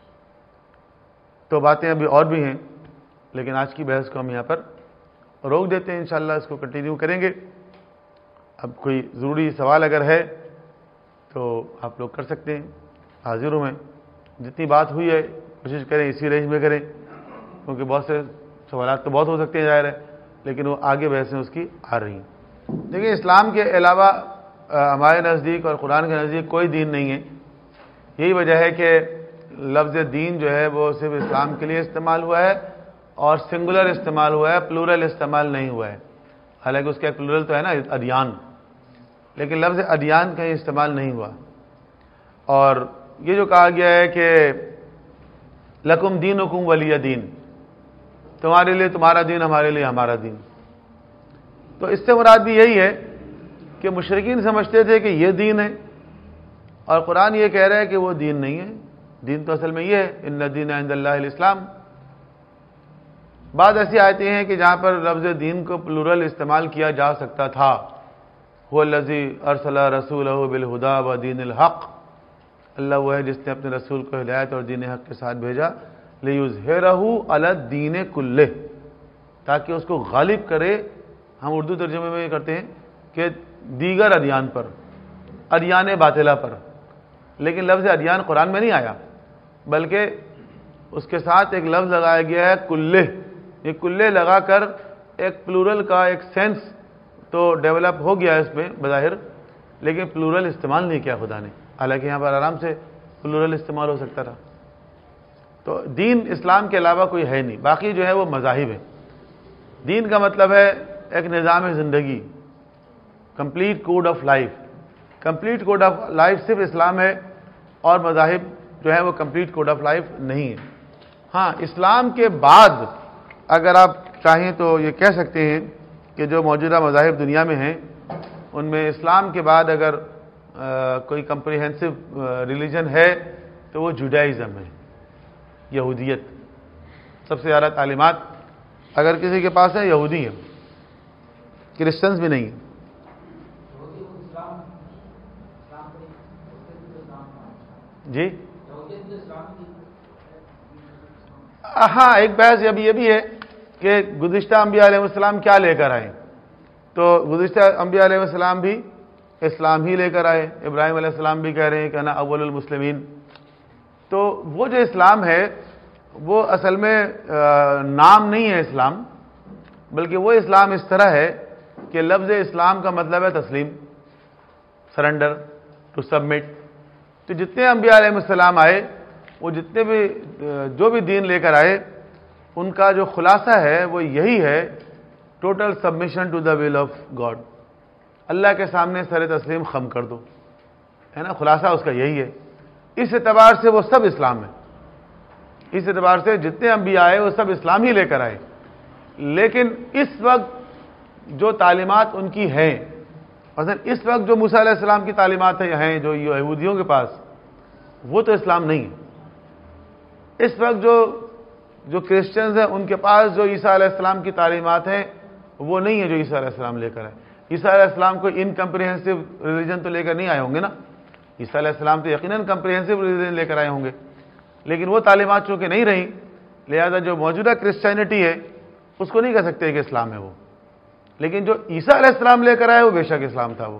تو باتیں ابھی اور بھی ہیں لیکن آج کی بحث کو ہم یہاں پر روک دیتے ہیں، انشاءاللہ اس کو کنٹینیو کریں گے. اب کوئی ضروری سوال اگر ہے تو آپ لوگ کر سکتے ہیں. حاضر ہوں میں، جتنی بات ہوئی ہے کوشش کریں اسی رینج میں کریں، کیونکہ بہت سے سوالات تو بہت ہو سکتے ہیں ظاہر ہے، لیکن وہ آگے بحثیں اس کی آ رہی ہیں. دیکھیں، اسلام کے علاوہ ہمارے نزدیک اور قرآن کے نزدیک کوئی دین نہیں ہے. یہی وجہ ہے کہ لفظ دین جو ہے وہ صرف اسلام کے لیے استعمال ہوا ہے اور سنگولر استعمال ہوا ہے، پلورل استعمال نہیں ہوا ہے. حالانکہ اس کا ایک پلورل تو ہے نا، ادیان، لیکن لفظ ادیان کہیں استعمال نہیں ہوا. اور یہ جو کہا گیا ہے کہ لکم دینکم ولی دین، تمہارے لیے تمہارا دین، ہمارے لیے ہمارا دین، تو اس سے مراد بھی یہی ہے کہ مشرکین سمجھتے تھے کہ یہ دین ہے، اور قرآن یہ کہہ رہا ہے کہ وہ دین نہیں ہے. دین تو اصل میں یہ ہے، ان الدین عند اللہ الاسلام. بعض ایسی آیتیں ہیں کہ جہاں پر لفظ دین کو پلورل استعمال کیا جا سکتا تھا. هو الذی ارسل رسولہ بالہدی ودین الحق، اللہ وہ ہے جس نے اپنے رسول کو ہدایت اور دین حق کے ساتھ بھیجا، لیظہرہ علی الدین کلہ، تاکہ اس کو غالب کرے. ہم اردو ترجمے میں یہ کرتے ہیں کہ دیگر ادیان پر، ادیان باطلہ پر. لیکن لفظ ادیان قرآن میں نہیں آیا، بلکہ اس کے ساتھ ایک لفظ لگایا گیا ہے کلہ. یہ کلہ لگا کر ایک پلورل کا ایک سینس تو ڈیولپ ہو گیا اس میں بظاہر، لیکن پلورل استعمال نہیں کیا خدا نے، حالانکہ یہاں پر آرام سے پلورل استعمال ہو سکتا تھا. تو دین اسلام کے علاوہ کوئی ہے نہیں، باقی جو ہے وہ مذاہب ہے. دین کا مطلب ہے ایک نظام زندگی، complete code of life. Complete code of life صرف اسلام ہے، اور مذاہب جو ہے وہ کمپلیٹ کوڈ آف لائف نہیں ہے. ہاں، اسلام کے بعد اگر آپ چاہیں تو یہ کہہ سکتے ہیں کہ جو موجودہ مذاہب دنیا میں ہیں ان میں اسلام کے بعد اگر آ, کوئی کمپریہنسو ریلیجن ہے تو وہ جوڈائزم ہے، یہودیت. سب سے زیادہ تعلیمات اگر کسی کے پاس ہے یہودی ہے، کرسچنز بھی نہیں ہیں. جی ہاں، ایک بحث ابھی یہ بھی ہے کہ گزشتہ انبیاء علیہ السلام کیا لے کر آئے. تو گزشتہ انبیاء علیہ السلام بھی اسلام ہی لے کر آئے. ابراہیم علیہ السلام بھی کہہ رہے ہیں کہ انا اول المسلمین. تو وہ جو اسلام ہے وہ اصل میں نام نہیں ہے اسلام، بلکہ وہ اسلام اس طرح ہے کہ لفظ اسلام کا مطلب ہے تسلیم، سرنڈر، ٹو سبمٹ. تو جتنے انبیاء علیہ السلام آئے، وہ جتنے بھی جو بھی دین لے کر آئے، ان کا جو خلاصہ ہے وہ یہی ہے، total submission to the will of God. اللہ کے سامنے سر تسلیم خم کر دو، ہے نا، خلاصہ اس کا یہی ہے. اس اعتبار سے وہ سب اسلام ہے. اس اعتبار سے جتنے انبیاء آئے وہ سب اسلام ہی لے کر آئے. لیکن اس وقت جو تعلیمات ان کی ہیں، مثلا اس وقت جو موسیٰ علیہ السلام کی تعلیمات ہیں جو یہودیوں کے پاس، وہ تو اسلام نہیں ہے. اس وقت جو جو کرسچنز ہیں ان کے پاس جو عیسیٰ علیہ السلام کی تعلیمات ہیں وہ نہیں ہے جو عیسیٰ علیہ السلام لے کر آئے. عیسیٰ علیہ السلام کو انکمپریہنسو ریلیجن تو لے کر نہیں آئے ہوں گے نا. عیسیٰ علیہ السلام تو یقیناً کمپریہنسو ریلیجن لے کر آئے ہوں گے، لیکن وہ تعلیمات چونکہ نہیں رہیں، لہذا جو موجودہ کرسچینٹی ہے اس کو نہیں کہہ سکتے کہ اسلام ہے وہ. لیکن جو عیسیٰ علیہ السلام لے کر آئے وہ بے شک اسلام تھا. وہ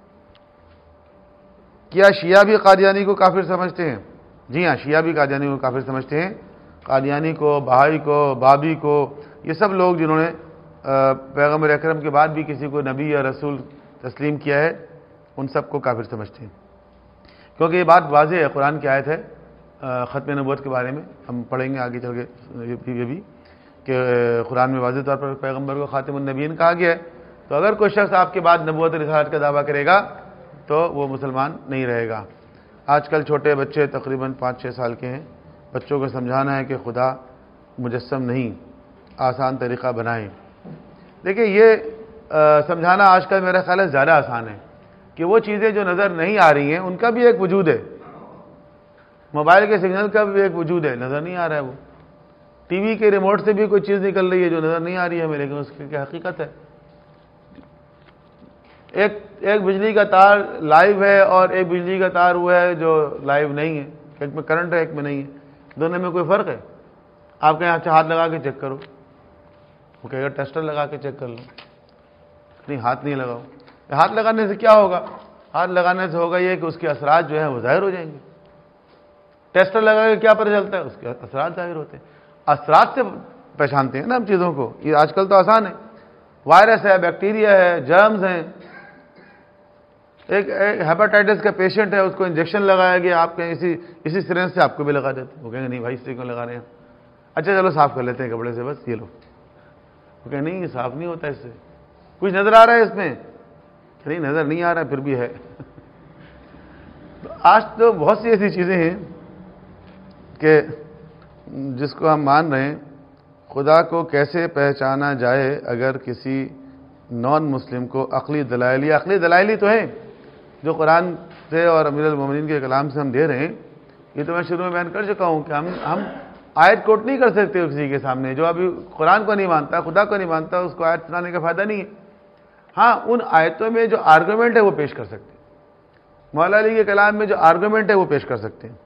کیا شیعہ بھی قادیانی کو کافر سمجھتے ہیں؟ جی ہاں، شیعہ بھی قادیانی کو کافر سمجھتے ہیں. قادیانی کو، بہائی کو، بابی کو، یہ سب لوگ جنہوں نے پیغمبر اکرم کے بعد بھی کسی کو نبی یا رسول تسلیم کیا ہے، ان سب کو کافر سمجھتے ہیں. کیونکہ یہ بات واضح ہے، قرآن کی آیت ہے ختم نبوت کے بارے میں، ہم پڑھیں گے آگے چل کے یہ بھی کہ قرآن میں واضح طور پر پیغمبر کو خاتم النبیین کہا گیا ہے. تو اگر کوئی شخص آپ کے بعد نبوت رسالت کا دعویٰ کرے گا تو وہ مسلمان نہیں رہے گا. آج کل چھوٹے بچے تقریباً پانچ چھ سال کے ہیں، بچوں کو سمجھانا ہے کہ خدا مجسم نہیں، آسان طریقہ بنائیں. دیکھیں، یہ سمجھانا آج کل میرا خیال ہے زیادہ آسان ہے کہ وہ چیزیں جو نظر نہیں آ رہی ہیں ان کا بھی ایک وجود ہے، موبائل کے سگنل کا بھی ایک وجود ہے، نظر نہیں آ رہا ہے وہ، ٹی وی کے ریموٹ سے بھی کوئی چیز نکل رہی ہے جو نظر نہیں آ رہی ہے ہمیں، لیکن اس کی کیا حقیقت ہے؟ ایک ایک بجلی کا تار لائیو ہے اور ایک بجلی کا تار وہ ہے جو لائیو نہیں ہے، ایک میں کرنٹ ہے ایک میں نہیں ہے، دونوں میں کوئی فرق ہے؟ آپ کے یہاں ہاتھ لگا کے چیک کرو، وہ کہے گا ٹیسٹر لگا کے چیک کر لو، نہیں ہاتھ نہیں لگاؤ۔ ہاتھ لگانے سے کیا ہوگا؟ ہاتھ لگانے سے ہوگا یہ کہ اس کے اثرات جو ہیں وہ ظاہر ہو جائیں گے۔ ٹیسٹر لگا کے کیا پتہ چلتا ہے؟ اس کے اثرات ظاہر ہوتے ہیں، اثرات سے پہچانتے ہیں نا ہم چیزوں کو۔ یہ آج کل تو آسان ہے، وائرس ہے، بیکٹیریا ہے، جرمز ہیں۔ ایک ہیپاٹائٹس کا پیشنٹ ہے، اس کو انجیکشن لگایا گیا، آپ کے اسی اسی سرنج سے آپ کو بھی لگا دیتے ہیں، وہ کہیں گے نہیں بھائی اس سے کیوں لگا رہے ہیں؟ اچھا چلو صاف کر لیتے ہیں کپڑے سے، بس یہ لو۔ وہ کہیں نہیں یہ صاف نہیں ہوتا، اس سے کچھ نظر آ رہا ہے اس میں؟ نہیں نظر نہیں آ رہا ہے پھر بھی ہے۔ آج تو بہت سی ایسی چیزیں ہیں کہ جس کو ہم مان رہے ہیں۔ خدا کو کیسے پہچانا جائے اگر کسی نان مسلم کو عقلی دلائل، یا عقلی دلائل ہی تو ہیں جو قرآن سے اور امیر المومنین کے کلام سے ہم دے رہے ہیں۔ یہ تو میں شروع میں بیان کر چکا ہوں کہ ہم ہم آیت کوٹ نہیں کر سکتے کسی کے سامنے جو ابھی قرآن کو نہیں مانتا، خدا کو نہیں مانتا، اس کو آیت سنانے کا فائدہ نہیں ہے۔ ہاں ان آیتوں میں جو آرگومنٹ ہے وہ پیش کر سکتے ہیں، مولا علی کے کلام میں جو آرگومنٹ ہے وہ پیش کر سکتے ہیں۔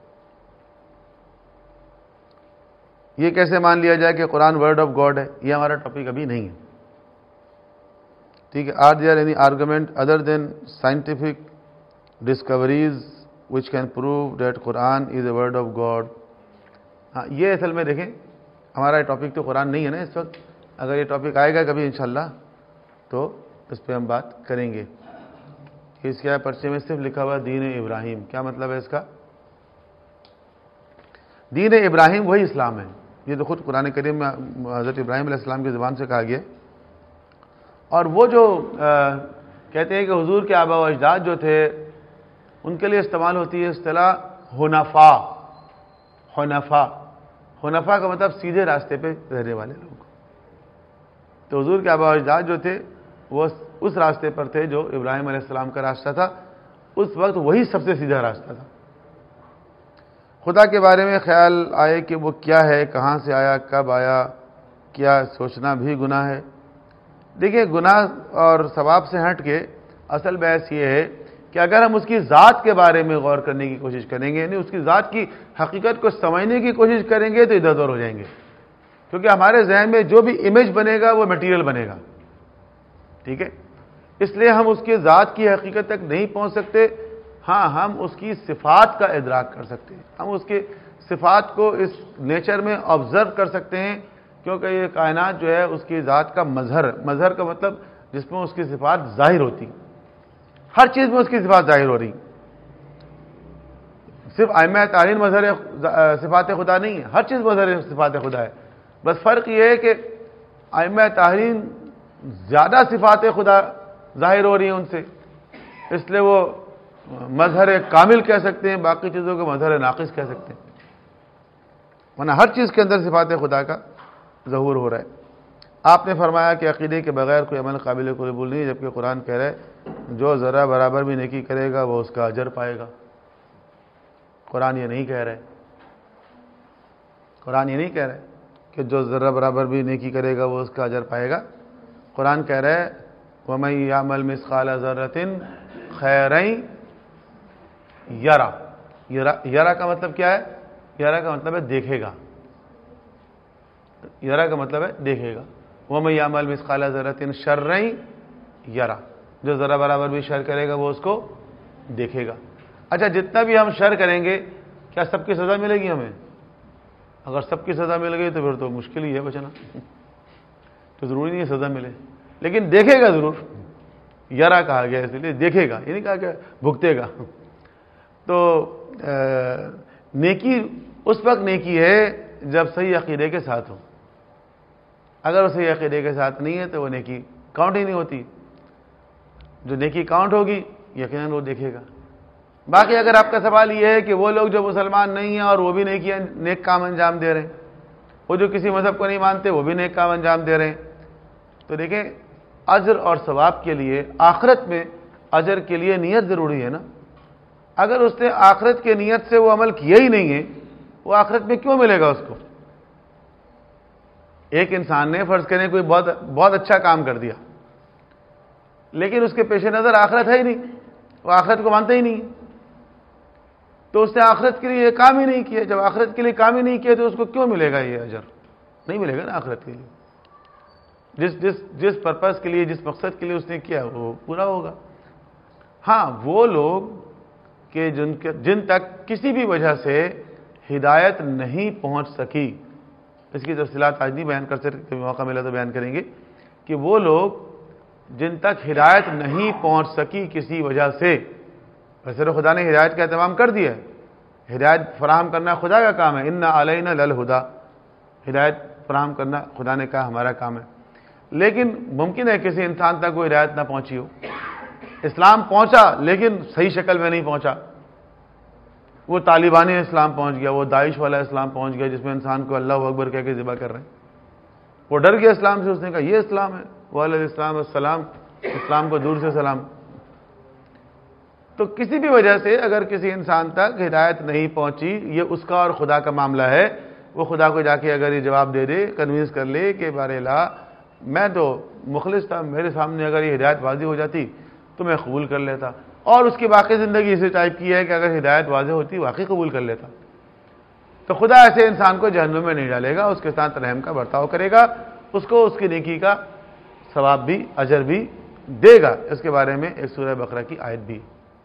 یہ کیسے مان لیا جائے کہ قرآن ورڈ آف گاڈ ہے؟ یہ ہمارا ٹاپک ابھی نہیں ہے، ٹھیک ہے۔ Are there any argument other than scientific discoveries which can prove that Quran is a word of God? ہاں یہ اصل میں دیکھیں ہمارا ٹاپک تو قرآن نہیں ہے نا اس وقت، اگر یہ ٹاپک آئے گا کبھی انشاءاللہ تو اس پہ ہم بات کریں گے۔ اس کیا پرچے میں صرف لکھا ہوا دین ابراہیم، کیا مطلب ہے اس کا؟ دین ابراہیم وہی اسلام ہے، یہ تو خود قرآن کریم میں حضرت ابراہیم علیہ السلام کی زبان سے کہا گیا۔ اور وہ جو کہتے ہیں کہ حضور کے آباء و اجداد جو تھے ان کے لیے استعمال ہوتی ہے اصطلاح حنفا۔ حنفا حنفا کا مطلب سیدھے راستے پہ رہنے والے لوگ۔ تو حضور کے آباء و اجداد جو تھے وہ اس راستے پر تھے جو ابراہیم علیہ السلام کا راستہ تھا، اس وقت وہی سب سے سیدھا راستہ تھا۔ خدا کے بارے میں خیال آئے کہ وہ کیا ہے، کہاں سے آیا، کب آیا، کیا سوچنا بھی گناہ ہے؟ دیکھیں گناہ اور ثواب سے ہٹ کے اصل بحث یہ ہے کہ اگر ہم اس کی ذات کے بارے میں غور کرنے کی کوشش کریں گے، یعنی اس کی ذات کی حقیقت کو سمجھنے کی کوشش کریں گے تو ادھر ادھر ہو جائیں گے، کیونکہ ہمارے ذہن میں جو بھی امیج بنے گا وہ میٹیریل بنے گا، ٹھیک ہے۔ اس لیے ہم اس کی ذات کی حقیقت تک نہیں پہنچ سکتے، ہاں ہم اس کی صفات کا ادراک کر سکتے ہیں، ہم اس کے صفات کو اس نیچر میں آبزرو کر سکتے ہیں، کیونکہ یہ کائنات جو ہے اس کی ذات کا مظہر، مظہر کا مطلب جس میں اس کی صفات ظاہر ہوتی، ہر چیز میں اس کی صفات ظاہر ہو رہی۔ صرف ائمہ طاہرین مظہر صفات خدا نہیں ہے، ہر چیز مظہر صفات خدا ہے، بس فرق یہ ہے کہ ائمہ طاہرین زیادہ صفات خدا ظاہر ہو رہی ہیں ان سے، اس لیے وہ مظہر کامل کہہ سکتے ہیں، باقی چیزوں کو مظہر ناقص کہہ سکتے ہیں، ورنہ ہر چیز کے اندر صفات خدا کا ظہور ہو رہا ہے۔ آپ نے فرمایا کہ عقیدے کے بغیر کوئی عمل قابل قبول نہیں، جبکہ قرآن کہہ رہا ہے جو ذرہ برابر بھی نیکی کرے گا وہ اس کا اجر پائے گا۔ قرآن یہ نہیں کہہ رہا ہے، قرآن یہ نہیں کہہ رہا ہے کہ جو ذرہ برابر بھی نیکی کرے گا وہ اس کا اجر پائے گا۔ قرآن کہہ رہا ہے وَمَن يَعْمَلْ مِثْقَالَ ذَرَّةٍ خَيْرًا یرا۔ یرا کا مطلب کیا ہے؟ یرا کا مطلب ہے دیکھے گا، یرا کا مطلب ہے دیکھے گا۔ وَمَن يَعْمَلْ مِثْقَالَ ذَرَّةٍ شَرًّا یرا، جو ذرہ برابر بھی شر کرے گا وہ اس کو دیکھے گا۔ اچھا جتنا بھی ہم شر کریں گے کیا سب کی سزا ملے گی ہمیں؟ اگر سب کی سزا مل گئی تو پھر تو مشکل ہی ہے بچنا، تو ضروری نہیں ہے سزا ملے، لیکن دیکھے گا ضرور۔ یرا کہا گیا اس لیے دیکھے گا، یہ نہیں کہا کہ بھگتے گا۔ تو نیکی اس وقت نیکی ہے جب صحیح عقیدے کے ساتھ ہو، اگر وہ صحیح عقیدے کے ساتھ نہیں ہے تو وہ نیکی کاؤنٹ ہی نہیں ہوتی۔ جو نیکی کاؤنٹ ہوگی یقیناً وہ دیکھے گا۔ باقی اگر آپ کا سوال یہ ہے کہ وہ لوگ جو مسلمان نہیں ہیں اور وہ بھی نیکی نیک کام انجام دے رہے ہیں، وہ جو کسی مذہب کو نہیں مانتے وہ بھی نیک کام انجام دے رہے ہیں، تو دیکھیں اجر اور ثواب کے لیے آخرت میں اجر کے لیے نیت ضروری ہے نا. اگر اس نے آخرت کے نیت سے وہ عمل کیا ہی نہیں ہے، وہ آخرت میں کیوں ملے گا اس کو؟ ایک انسان نے فرض کریں کوئی بہت بہت اچھا کام کر دیا، لیکن اس کے پیش نظر آخرت ہے ہی نہیں، وہ آخرت کو مانتا ہی نہیں، تو اس نے آخرت کے لیے یہ کام ہی نہیں کیا. جب آخرت کے لیے کام ہی نہیں کیا تو اس کو کیوں ملے گا یہ اجر؟ نہیں ملے گا نا آخرت کے لیے. جس جس جس پرپس کے لیے، جس مقصد کے لیے اس نے کیا وہ پورا ہوگا. ہاں وہ لوگ کہ جن کے جن تک کسی بھی وجہ سے ہدایت نہیں پہنچ سکی، اس کی تفصیلات آج نہیں بیان کر سکتے، کبھی موقع ملا تو بیان کریں گے، کہ وہ لوگ جن تک ہدایت نہیں پہنچ سکی کسی وجہ سے، ویسے تو خدا نے ہدایت کا اہتمام کر دیا ہے، ہدایت فراہم کرنا خدا کا کام ہے، انا علینا للہدی، ہدایت فراہم کرنا خدا نے کہا ہمارا کام ہے. لیکن ممکن ہے کسی انسان تک وہ ہدایت نہ پہنچی ہو، اسلام پہنچا لیکن صحیح شکل میں نہیں پہنچا، وہ طالبانی اسلام پہنچ گیا، وہ داعش والا اسلام پہنچ گیا جس میں انسان کو اللہ اکبر کہہ کے ذبح کر رہے ہیں. وہ ڈر گیا اسلام سے، اس نے کہا یہ اسلام ہے، وعلیکم السلام السلام، اسلام کو دور سے سلام. تو کسی بھی وجہ سے اگر کسی انسان تک ہدایت نہیں پہنچی، یہ اس کا اور خدا کا معاملہ ہے. وہ خدا کو جا کے اگر یہ جواب دے دے، کنوینس کر لے کہ بار الہ میں تو مخلص تھا، میرے سامنے اگر یہ ہدایت واضح ہو جاتی تو میں قبول کر لیتا، اور اس کی باقی زندگی اسی ٹائپ کی ہے کہ اگر ہدایت واضح ہوتی واقعی قبول کر لیتا، تو خدا ایسے انسان کو جہنم میں نہیں ڈالے گا، اس کے ساتھ رحم کا برتاؤ کرے گا، اس کو اس کی نیکی کا ثواب بھی اجر بھی دے گا. اس کے بارے میں ایک سورہ بقرہ کی آیت بھی.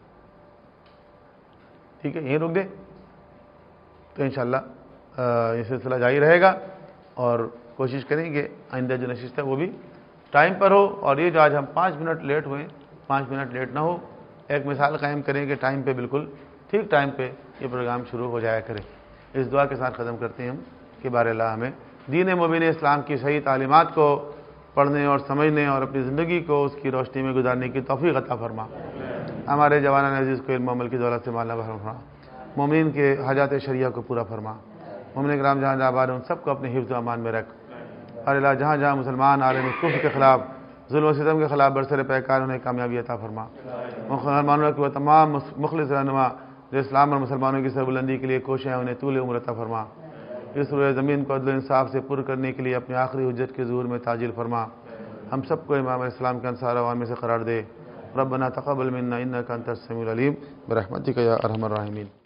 ٹھیک ہے، یہیں رک دیں تو انشاءاللہ یہ سلسلہ جاری رہے گا، اور کوشش کریں گے آئندہ جو نشست ہے وہ بھی ٹائم پر ہو. اور یہ جو آج ہم پانچ منٹ لیٹ ہوئے، پانچ منٹ لیٹ نہ ہو. ایک مثال قائم کریں کہ ٹائم پہ، بالکل ٹھیک ٹائم پہ یہ پروگرام شروع ہو جایا کرے. اس دعا کے ساتھ ختم کرتے ہیں ہم کہ بار اللہ ہمیں دین مبین اسلام کی صحیح تعلیمات کو پڑھنے اور سمجھنے اور اپنی زندگی کو اس کی روشنی میں گزارنے کی توفیق عطا فرما. ہمارے جوانان عزیز کو علم و عمل کی دولت سے مالا فرما. مومنین کے حاجات شریعہ کو پورا فرما. مومن کرام جہاں جہاں آباد ہیں ان سب کو اپنے حفظ و امان میں رکھ. اور اللہ جہاں جہاں مسلمان عالم کفر کے خلاف، ظلم و ستم کے خلاف برسر پیکار انہیں کامیابی عطا فرما. مسلمانوں کے وہ تمام مخلص رہنما جو اسلام اور مسلمانوں کی سربلندی کے لیے کوشش ہیں انہیں طول عمر عطا فرما. اس روئے زمین کو عدل و انصاف سے پر کرنے کے لیے اپنے آخری حجت کے ظہور میں تعجیل فرما. ہم سب کو امام اسلام کے انصار عوام میں سے قرار دے. ربنا تقبل منا انک انت السمیع العلیم برحمتک یا ارحم الراحمین.